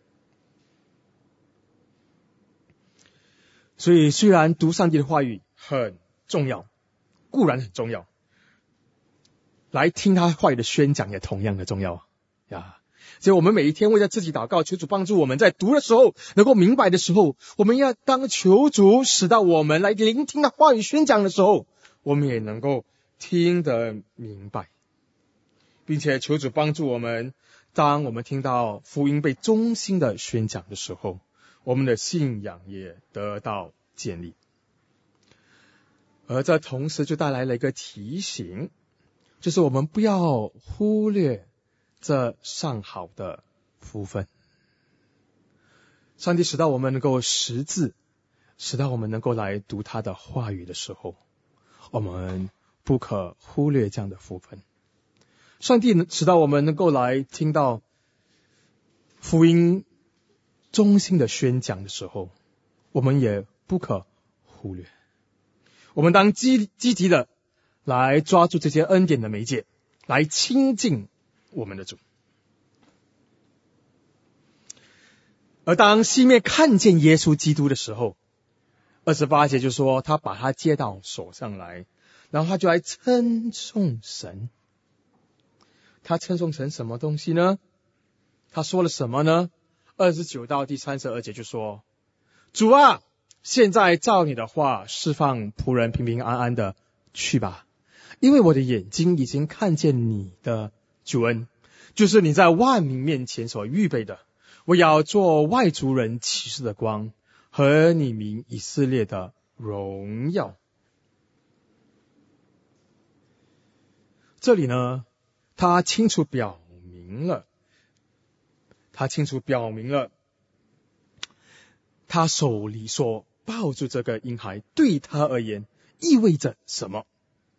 所以虽然读上帝的话语很重要，固然很重要，来听他话语的宣讲也同样的重要呀。所以我们每一天为了自己祷告，求主帮助我们在读的时候能够明白的时候，我们要当求主使到我们来聆听他话语宣讲的时候，我们也能够听得明白，并且求主帮助我们，当我们听到福音被衷心的宣讲的时候，我们的信仰也得到建立。而这同时就带来了一个提醒，就是我们不要忽略这上好的福分。上帝使到我们能够识字，使到我们能够来读他的话语的时候，我们不可忽略这样的福分。上帝使到我们能够来听到福音衷心的宣讲的时候，我们也不可忽略。我们当积极的来抓住这些恩典的媒介，来亲近我们的主。而当西面看见耶稣基督的时候，28节就说他把他接到手上来，然后他就来称颂神。他称颂神什么东西呢？他说了什么呢？29到第32节就说，主啊，现在照你的话释放仆人平平安安的去吧，因为我的眼睛已经看见你的救恩，就是你在万民面前所预备的，我要做外族人启示的光和你民以色列的荣耀。这里呢他清楚表明了，他手里所抱住这个婴孩对他而言意味着什么，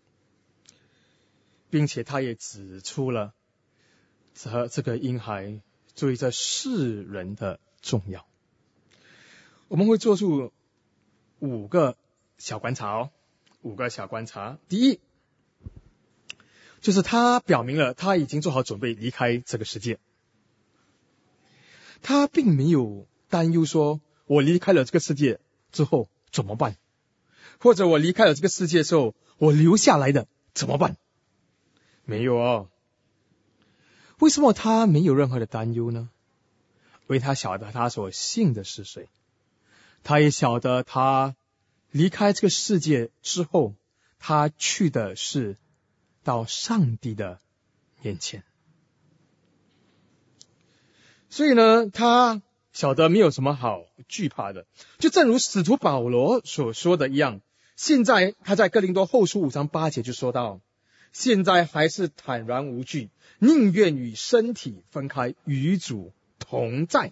并且他也指出了这个婴孩对这世人的重要。我们会做出5个小观察第一，就是他表明了他已经做好准备离开这个世界。他并没有担忧说我离开了这个世界之后怎么办，或者我离开了这个世界之后我留下来的怎么办。没有哦。为什么他没有任何的担忧呢？因为他晓得他所信的是谁，他也晓得他离开这个世界之后，他去的是到上帝的面前。所以呢，他晓得没有什么好惧怕的。就正如使徒保罗所说的一样，现在他在哥林多后书5章8节就说到，现在还是坦然无惧，宁愿与身体分开，与主同在。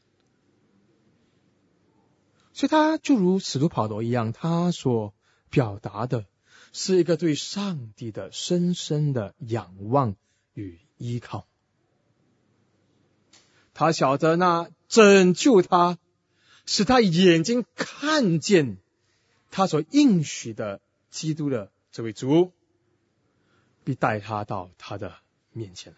所以他就如使徒保罗一样，他所表达的是一个对上帝的深深的仰望与依靠。他晓得那拯救他，使他眼睛看见他所应许的基督的这位主，必带他到他的面前来。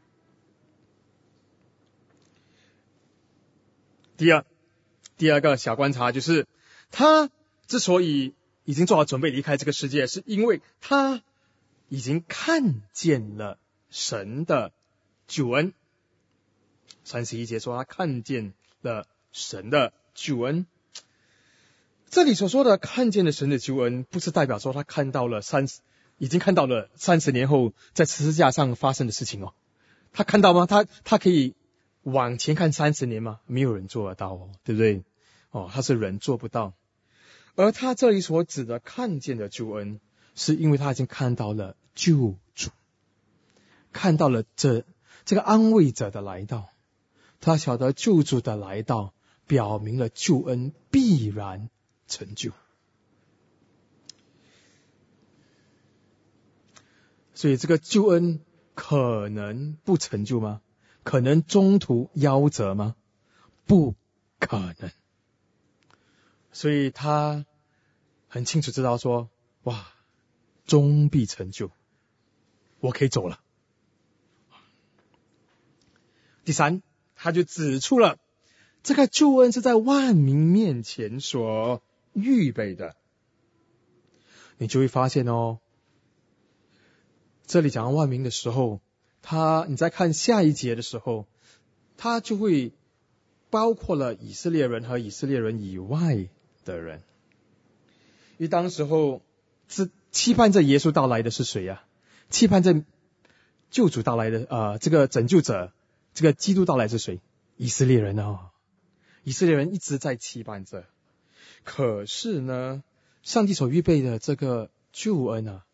第二个小观察就是，他之所以已经做好准备离开这个世界，是因为他已经看见了神的救恩。31节说他看见了神的救恩。这里所说的看见了神的救恩，不是代表说他已经看到了30年后在十字架上发生的事情哦。他看到吗？他可以往前看30年吗？没有人做得到哦，对不对？他是人做不到。而他这里所指的看见的救恩，是因为他已经看到了救主，看到了这个安慰者的来到。他晓得救主的来到表明了救恩必然成就。所以这个救恩可能不成就吗？可能中途夭折吗？不可能。所以他很清楚知道说，哇，终必成就，我可以走了。第三，他就指出了这个救恩是在万民面前所预备的。你就会发现哦，这里讲到万民的时候，你在看下一节的时候，他就会包括了以色列人和以色列人以外的人。因为当时候期盼着耶稣到来的是谁呀？期盼着救主到来的这个拯救者，这个基督到来是谁？以色列人哦。以色列人一直在期盼着。可是呢，上帝所预备的这个救恩啊，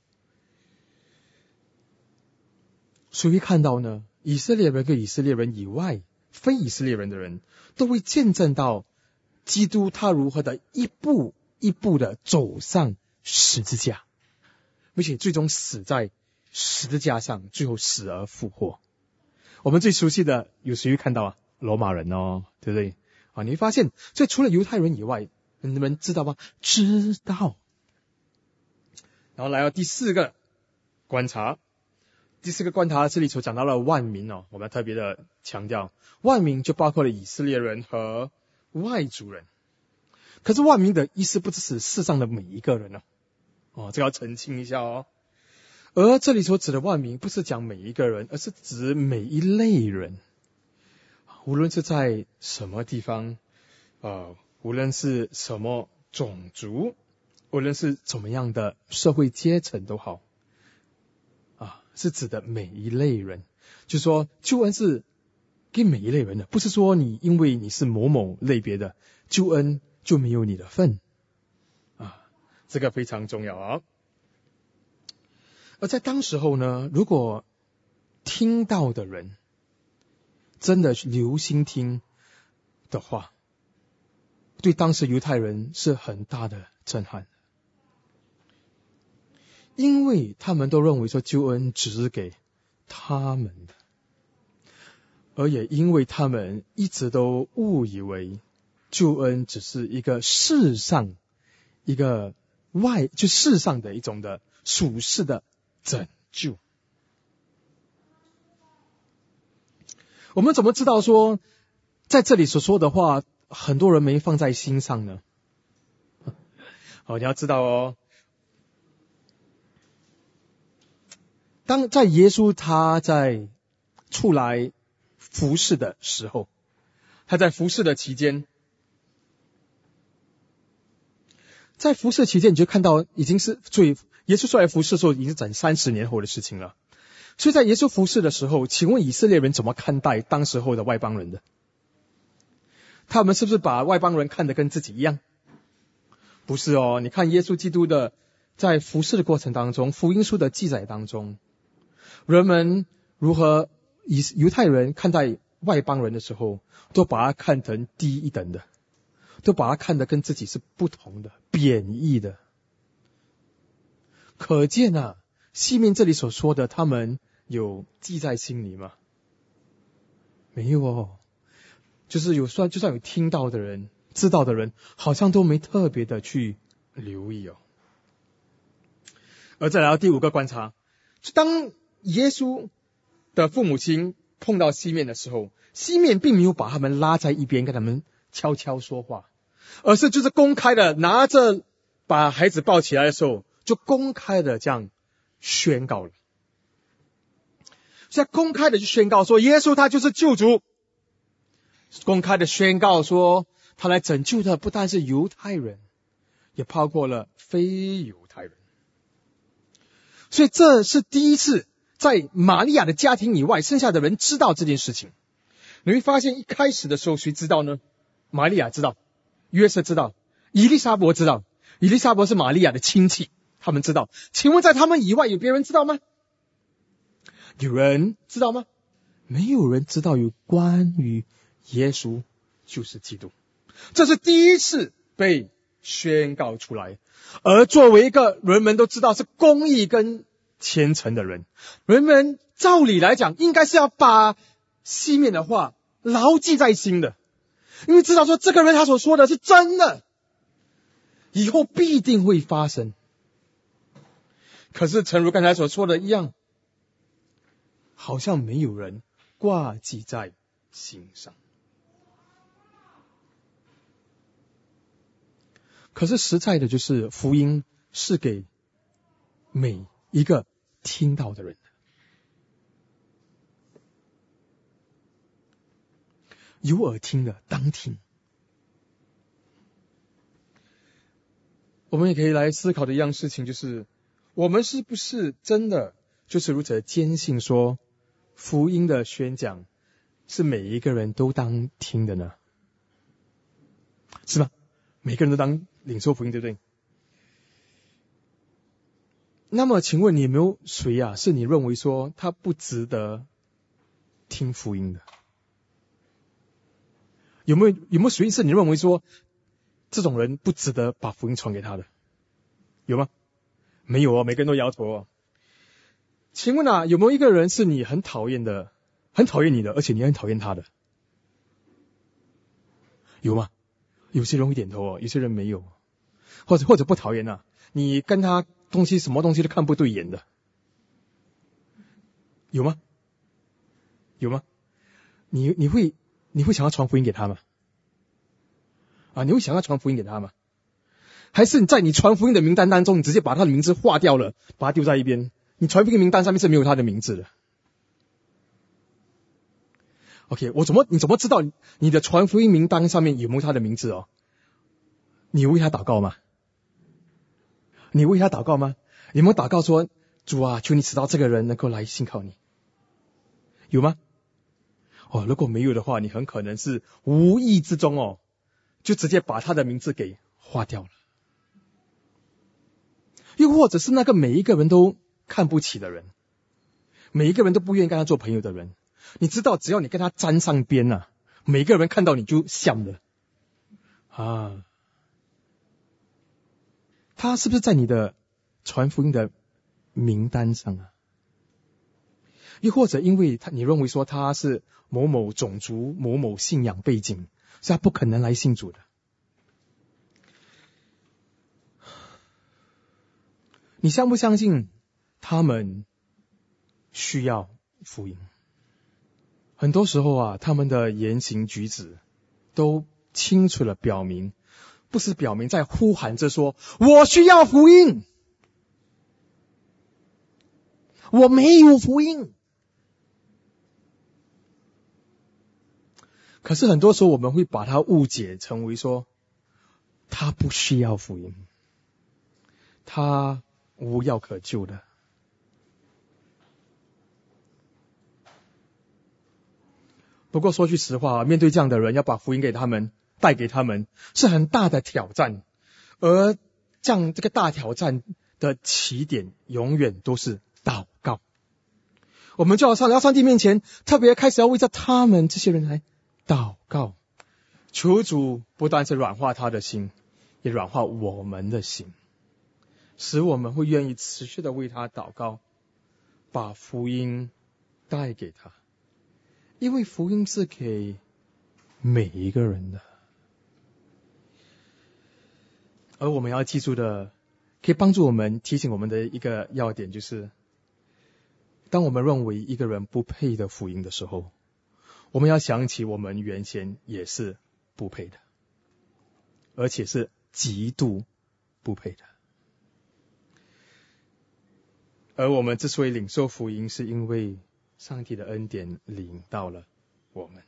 谁会看到呢？以色列人跟以色列人以外非以色列人的人都会见证到基督他如何的一步一步的走上十字架，而且最终死在十字架上，最后死而复活。我们最熟悉的有谁会看到啊？罗马人哦，对不对？你会发现，所以除了犹太人以外，你们知道吗？知道。然后来到第四个观察，这里所讲到了万民哦，我们要特别的强调，万民就包括了以色列人和外族人。可是万民的意思不只是世上的每一个人这个要澄清一下哦。而这里所指的万民不是讲每一个人，而是指每一类人，无论是在什么地方，无论是什么种族，无论是怎么样的社会阶层都好，是指的每一类人。就是说救恩是给每一类人的，不是说你因为你是某某类别的，救恩就没有你的份这个非常重要啊。而在当时候呢，如果听到的人真的留心听的话，对当时犹太人是很大的震撼，因为他们都认为说救恩只是给他们的，而也因为他们一直都误以为救恩只是一个世上一个就世上的一种的属世的拯救。我们怎么知道说在这里所说的话很多人没放在心上呢？好，你要知道哦，当在耶稣他在出来服侍的时候，他在服侍的期间，在服侍期间你就看到已经是耶稣出来服侍的时候已经是整30年后的事情了。所以在耶稣服侍的时候，请问以色列人怎么看待当时候的外邦人的？他们是不是把外邦人看得跟自己一样？不是哦，你看耶稣基督的在服侍的过程当中，福音书的记载当中，人们如何犹太人看待外邦人的时候，都把他看成低一等的，都把他看得跟自己是不同的，贬义的。可见啊，西面这里所说的他们有记在心里吗？没有哦，就算有听到的人知道的人，好像都没特别的去留意哦。而再来到第5个观察，当耶稣的父母亲碰到西面的时候，西面并没有把他们拉在一边跟他们悄悄说话，而是就是公开的拿着把孩子抱起来的时候，就公开的这样宣告了。现在公开的去宣告说耶稣他就是救主，公开的宣告说他来拯救的不但是犹太人，也包括了非犹太人。所以这是第一次在玛利亚的家庭以外剩下的人知道这件事情。你会发现一开始的时候谁知道呢？玛利亚知道，约瑟知道，以利沙伯知道。以利沙伯是玛利亚的亲戚，他们知道。请问在他们以外有别人知道吗？有人知道吗？没有人知道有关于耶稣就是基督，这是第一次被宣告出来。而作为一个人们都知道是公义跟虔诚的人，人们照理来讲应该是要把西面的话牢记在心的，因为知道说这个人他所说的是真的，以后必定会发生。可是诚如刚才所说的一样，好像没有人挂记在心上。可是实在的就是福音是给每一个听到的人的，有耳听的当听。我们也可以来思考的一样事情就是，我们是不是真的就是如此坚信说福音的宣讲是每一个人都当听的呢？是吗？每个人都当领受福音，对不对？那么请问你有没有谁啊是你认为说他不值得听福音的？有没有谁是你认为说这种人不值得把福音传给他的？有吗？没有哦，每个人都摇头哦。请问啊，有没有一个人是你很讨厌的，很讨厌你的，而且你很讨厌他的？有吗？有些人会点头哦，有些人没有，或者不讨厌啊，你跟他什么东西都看不对眼的，有吗？有吗？你会想要传福音给他吗？啊，你会想要传福音给他吗？还是在你传福音的名单当中，你直接把他的名字划掉了，把他丢在一边？你传福音名单上面是没有他的名字的。OK， 你怎么知道你的传福音名单上面有没有他的名字哦？你为他祷告吗？你为他祷告吗？有没有祷告说，主啊，求你使到这个人能够来信靠你？有吗？哦，如果没有的话，你很可能是无意之中哦，就直接把他的名字给划掉了。又或者是那个每一个人都看不起的人， 每一个人都不愿意跟他做朋友的人。你知道，只要你跟他沾上边啊，每个人看到你就想的啊，他是不是在你的传福音的名单上啊？又或者因为你认为说他是某某种族、某某信仰背景，所以他不可能来信主的。你相不相信他们需要福音？很多时候啊，他们的言行举止都清楚地表明，不是表明在呼喊着说我需要福音，我没有福音。可是很多时候我们会把它误解成为说他不需要福音，他无药可救的。不过说句实话，面对这样的人，要把福音给他们，带给他们，是很大的挑战。而这个大挑战的起点，永远都是祷告。我们就要来到上帝面前，特别开始要为着他们这些人来祷告，求主不但是软化他的心，也软化我们的心，使我们会愿意持续的为他祷告，把福音带给他。因为福音是给每一个人的，而我们要记住的，可以帮助我们提醒我们的一个要点，就是当我们认为一个人不配的福音的时候，我们要想起我们原先也是不配的，而且是极度不配的。而我们之所以领受福音，是因为上帝的恩典领到了我们。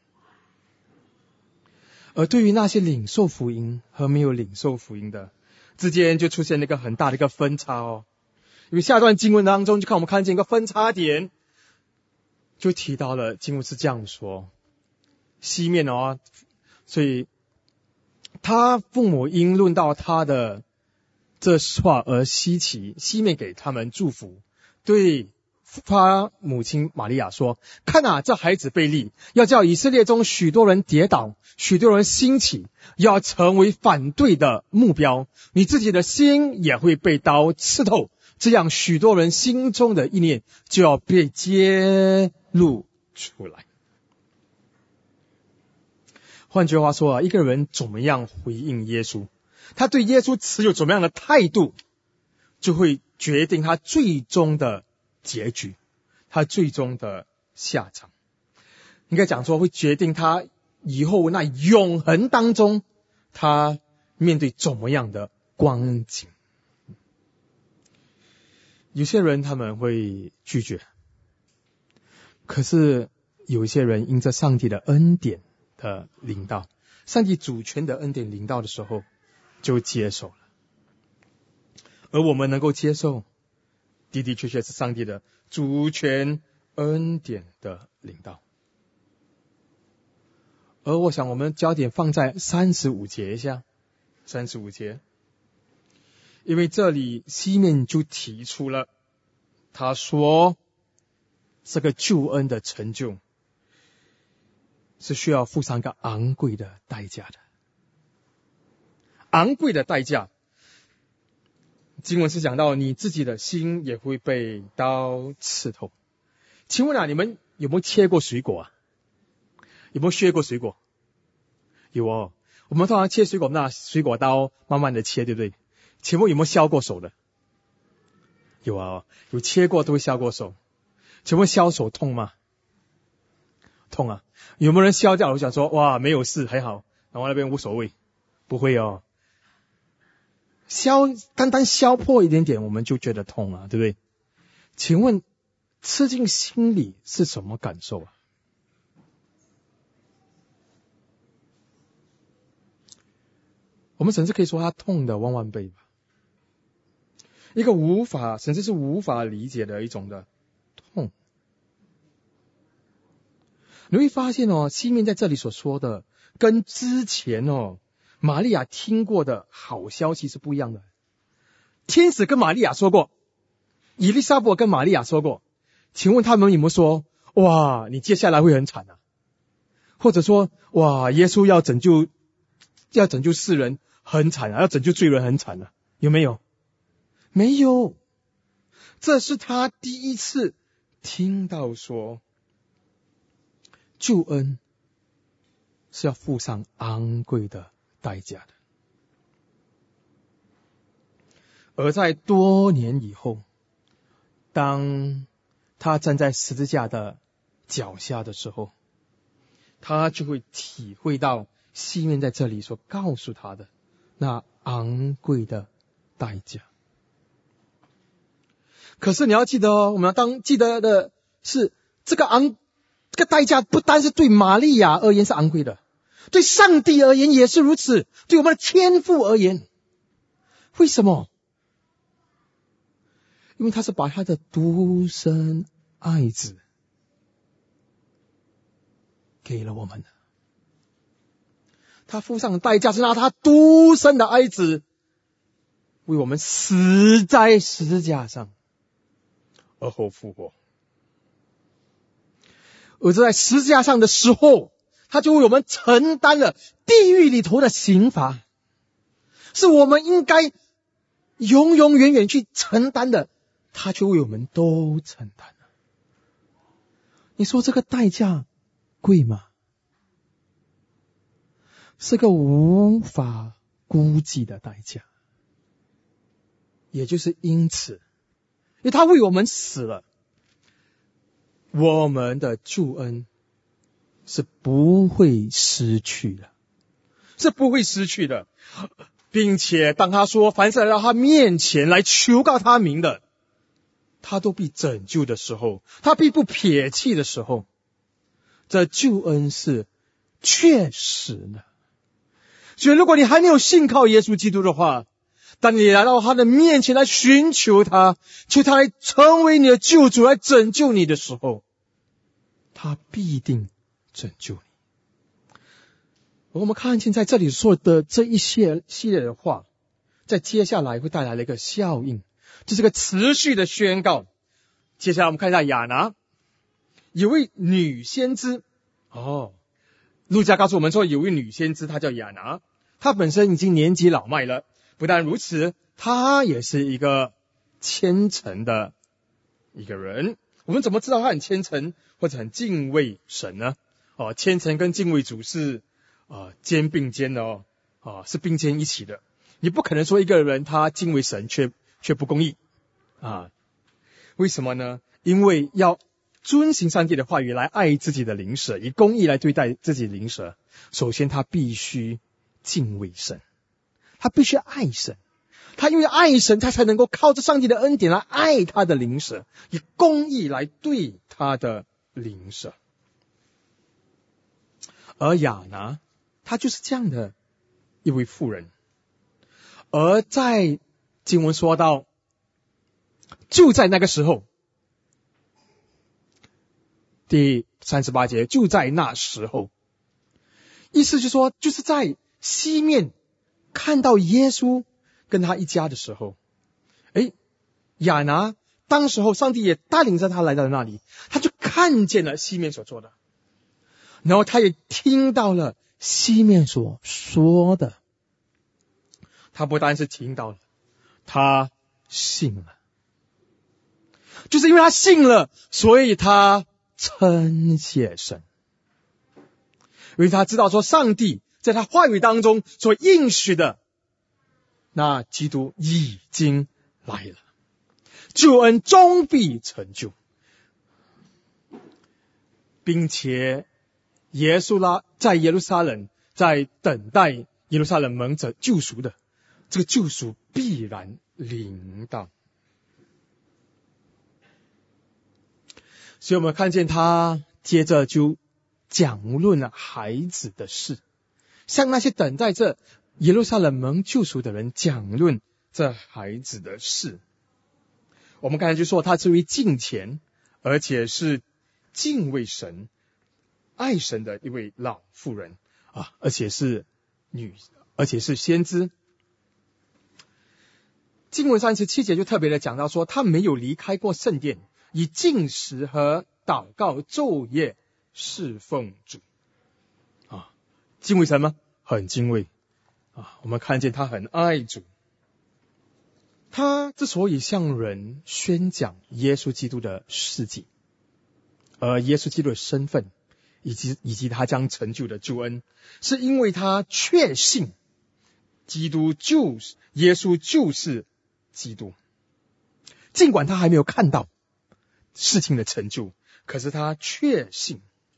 而对于那些领受福音和没有领受福音的之间，就出现了一个很大的一个分叉哦。因为下段经文当中，就我们看见一个分叉点，就提到了经文是这样说：西面哦，所以他父母因论到他的这话而稀奇，西面给他们祝福，对他母亲玛利亚说：看啊，这孩子被立，要叫以色列中许多人跌倒，许多人兴起，要成为反对的目标，你自己的心也会被刀刺透，这样许多人心中的意念就要被揭露出来。换句话说啊，一个人怎么样回应耶稣，他对耶稣持有怎么样的态度，就会决定他最终的结局，他最终的下场。应该讲说，会决定他以后那永恒当中，他面对怎么样的光景。有些人他们会拒绝，可是有一些人因着上帝的恩典的领导，上帝主权的恩典领导的时候，就接受了。而我们能够接受，的的确确是上帝的主权恩典的领导。而我想我们焦点放在35节下，35节，因为这里西面就提出了，他说这个救恩的成就是需要付上一个昂贵的代价的，昂贵的代价。经文是讲到你自己的心也会被刀刺透。请问啊，你们有没有切过水果啊？有没有削过水果？有哦。我们通常切水果，拿水果刀慢慢的切，对不对？请问有没有削过手的？有啊，有切过都会削过手。请问削手痛吗？痛啊。有没有人削掉了想说哇没有事还好，然后那边无所谓？不会哦。单单削破一点点我们就觉得痛啊，对不对？请问刺进心里是什么感受啊？我们甚至可以说它痛的万万倍吧。一个甚至是无法理解的一种的痛。你会发现哦，西面在这里所说的跟之前玛利亚听过的好消息是不一样的。天使跟玛利亚说过，以利沙伯跟玛利亚说过， 请问他们有没有说，哇，你接下来会很惨啊？或者说，哇，耶稣要拯救世人很惨啊，要拯救罪人很惨啊？有没有？没有。这是他第一次听到说，救恩是要付上昂贵的代价的。而在多年以后，当他站在十字架的脚下的时候，他就会体会到西面在这里所告诉他的那昂贵的代价。可是你要记得哦，我们要记得的是，这个代价不单是对玛利亚而言是昂贵的，对上帝而言也是如此，对我们的天父而言。为什么？因为他是把他的独生爱子给了我们的。他付上的代价是拿他独生的爱子为我们死在十字架上，而后复活。而在十字架上的时候，他就为我们承担了地狱里头的刑罚，是我们应该永永远远去承担的，他却为我们都承担了。你说这个代价贵吗？是个无法估计的代价。也就是因此，因为他为我们死了，我们的救恩是不会失去的，是不会失去的。并且当他说凡是来到他面前来求告他名的，他都必拯救的时候，他必不撇弃的时候，这救恩是确实的。所以如果你还没有信靠耶稣基督的话，当你来到他的面前来寻求他，求他来成为你的救主，来拯救你的时候，他必定拯救你。我们看见在这里说的这一系列的话，在接下来会带来了一个效应，这是个持续的宣告。接下来我们看一下亚拿，有位女先知。路加告诉我们说，有位女先知，她叫亚拿，她本身已经年纪老迈了。不但如此，她也是一个虔诚的一个人。我们怎么知道她很虔诚或者很敬畏神呢？虔诚跟敬畏主是肩并肩的是并肩一起的。你不可能说一个人他敬畏神却不公义为什么呢？因为要遵行上帝的话语来爱自己的邻舍，以公义来对待自己的邻舍，首先他必须敬畏神，他必须爱神，他因为爱神，他才能够靠着上帝的恩典来爱他的邻舍，以公义来对他的邻舍。而亚拿他就是这样的一位妇人。而在经文说到，就在那个时候，第38节，就在那时候，意思就是说，就是在西面看到耶稣跟他一家的时候，亚拿当时候上帝也带领着他来到那里，他就看见了西面所做的，然后他也听到了西面所说的。他不单是听到了，他信了。就是因为他信了，所以他称谢神，因为他知道说上帝在他话语当中所应许的那基督已经来了，救恩终必成就，并且耶稣在耶路撒冷在等待耶路撒冷蒙着救赎的，这个救赎必然临到。所以我们看见他接着就讲论了孩子的事，向那些等待着耶路撒冷蒙救赎的人讲论这孩子的事。我们刚才就说他是位敬虔而且是敬畏神爱神的一位老妇人而且是先知。经文37节就特别的讲到说，他没有离开过圣殿， 以禁食和祷告昼夜侍奉主。敬畏神吗？很敬畏。我们看见他很爱主。他之所以向人宣讲耶稣基督的事迹，而耶稣基督的身份，以及他将成就的救恩，是因为他确信耶稣就是基督。尽管他还没有看到事情的成就，可是他确信。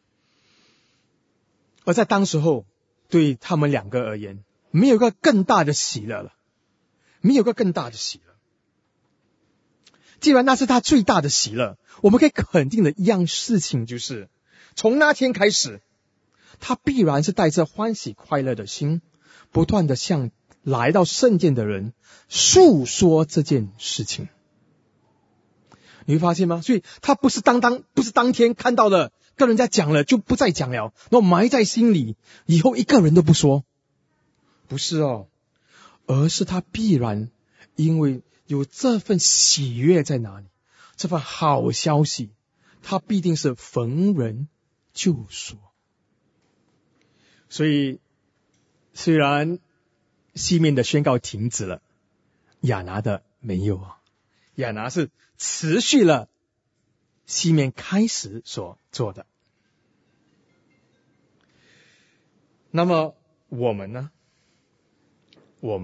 而在当时候，对他们两个而言，没有一个更大的喜乐了，没有一个更大的喜乐。既然那是他最大的喜乐，我们可以肯定的一样事情就是，从那天开始，他必然是带着欢喜快乐的心，不断的向来到圣殿的人诉说这件事情。你会发现吗？所以他不是当天看到了跟人家讲了就不再讲了，然后埋在心里，以后一个人都不说。不是哦，而是他必然因为有这份喜悦在哪里，这份好消息，他必定是逢人就说。所以虽然西面的宣告停止了，亚拿的没有啊。亚拿是持续了西面开始所做的。那么我们呢？我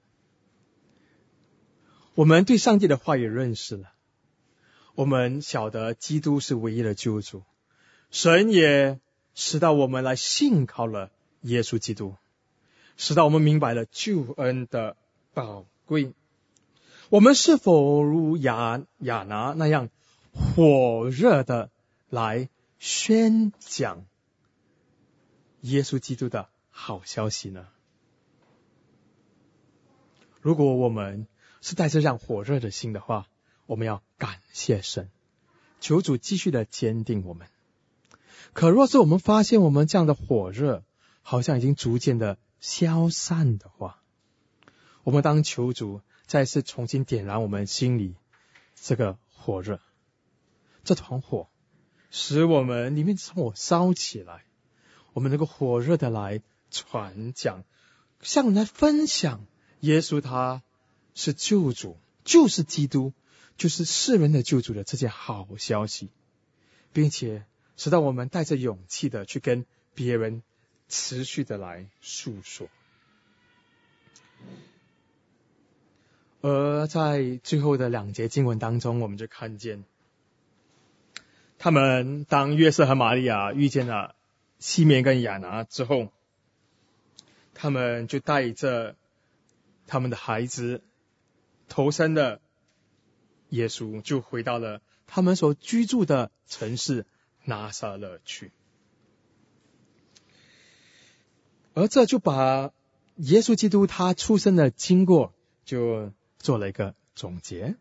们对上帝的话语认识了，我们晓得基督是唯一的救主，神也使到我们来信靠了耶稣基督，使到我们明白了救恩的宝贵。我们是否如亚拿那样火热的来宣讲耶稣基督的好消息呢？如果我们是带着这样火热的心的话，我们要感谢神，求主继续的坚定我们。可若是我们发现我们这样的火热好像已经逐渐的消散的话，我们当求主再次重新点燃我们心里这个火热，这团火使我们里面这火烧起来，我们能够火热的来传讲，向人来分享耶稣他是救主，就是基督，就是世人的救主的这件好消息，并且使到我们带着勇气的去跟别人持续的来诉说。而在最后的2节经文当中，我们就看见他们当约瑟和玛利亚遇见了西面跟亚拿之后，他们就带着他们的孩子投生的耶稣，就回到了他们所居住的城市拿撒勒去。而这就把耶稣基督他出生的经过就做了一个总结。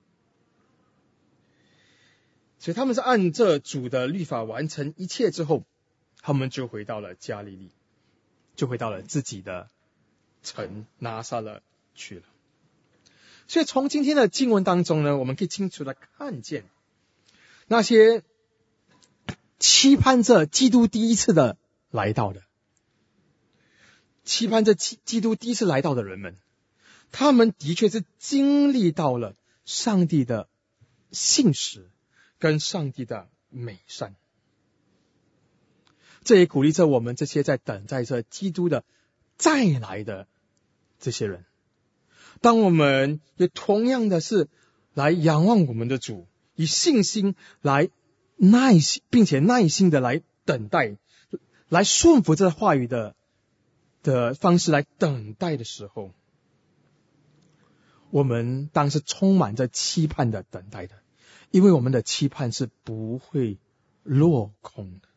所以他们是按着主的律法完成一切之后，他们就回到了加利利，就回到了自己的城拿撒勒去了。所以从今天的经文当中呢，我们可以清楚的看见那些期盼着基督第一次的来到的，期盼着基督第一次来到的人们，他们的确是经历到了上帝的信实跟上帝的美善。这也鼓励着我们这些在等待着基督的再来的这些人，当我们也同样的是来仰望我们的主，以信心来耐心，并且耐心的来等待，来顺服这话语的方式来等待的时候，我们当是充满着期盼的等待的，因为我们的期盼是不会落空的。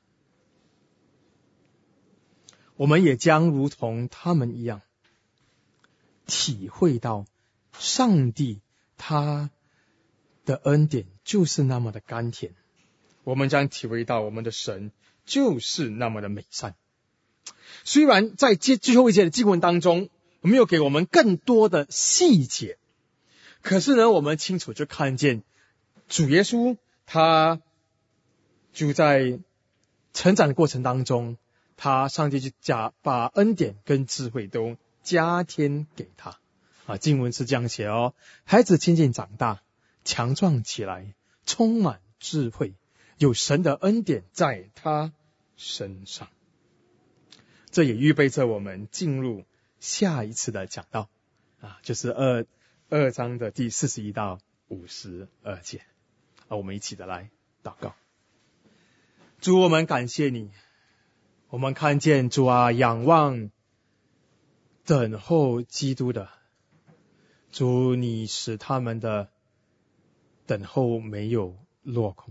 我们也将如同他们一样，体会到上帝他的恩典就是那么的甘甜，我们将体会到我们的神就是那么的美善。虽然在最后一节的经文当中没有给我们更多的细节，可是呢，我们清楚就看见主耶稣他就在成长的过程当中，上帝就把恩典跟智慧都加添给他。经文是这样写哦，孩子渐渐长大，强壮起来，充满智慧，有神的恩典在他身上。这也预备着我们进入下一次的讲道，就是二章的第41到52节。我们一起的来祷告。主，我们感谢你，我们看见主仰望等候基督的主，你使他们的等候没有落空。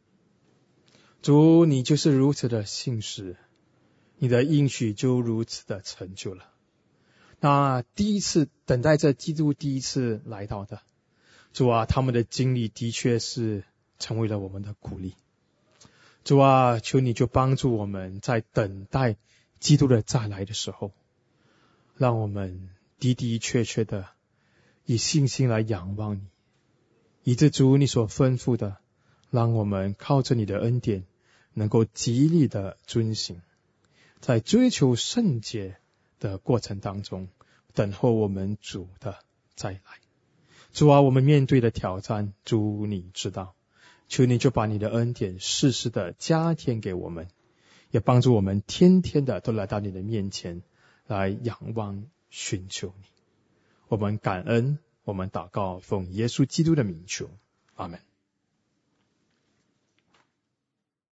主，你就是如此的信实，你的应许就如此的成就了。那第一次等待着基督第一次来到的主他们的经历的确是成为了我们的鼓励。主求你就帮助我们在等待基督的再来的时候，让我们的的确确的以信心来仰望你，以致主你所吩咐的，让我们靠着你的恩典能够极力的遵行，在追求圣洁的过程当中等候我们主的再来。主我们面对的挑战，主你知道，求你就把你的恩典世世的加添给我们，也帮助我们天天的都来到你的面前来仰望寻求你。我们感恩，我们祷告，奉耶稣基督的名求，阿们。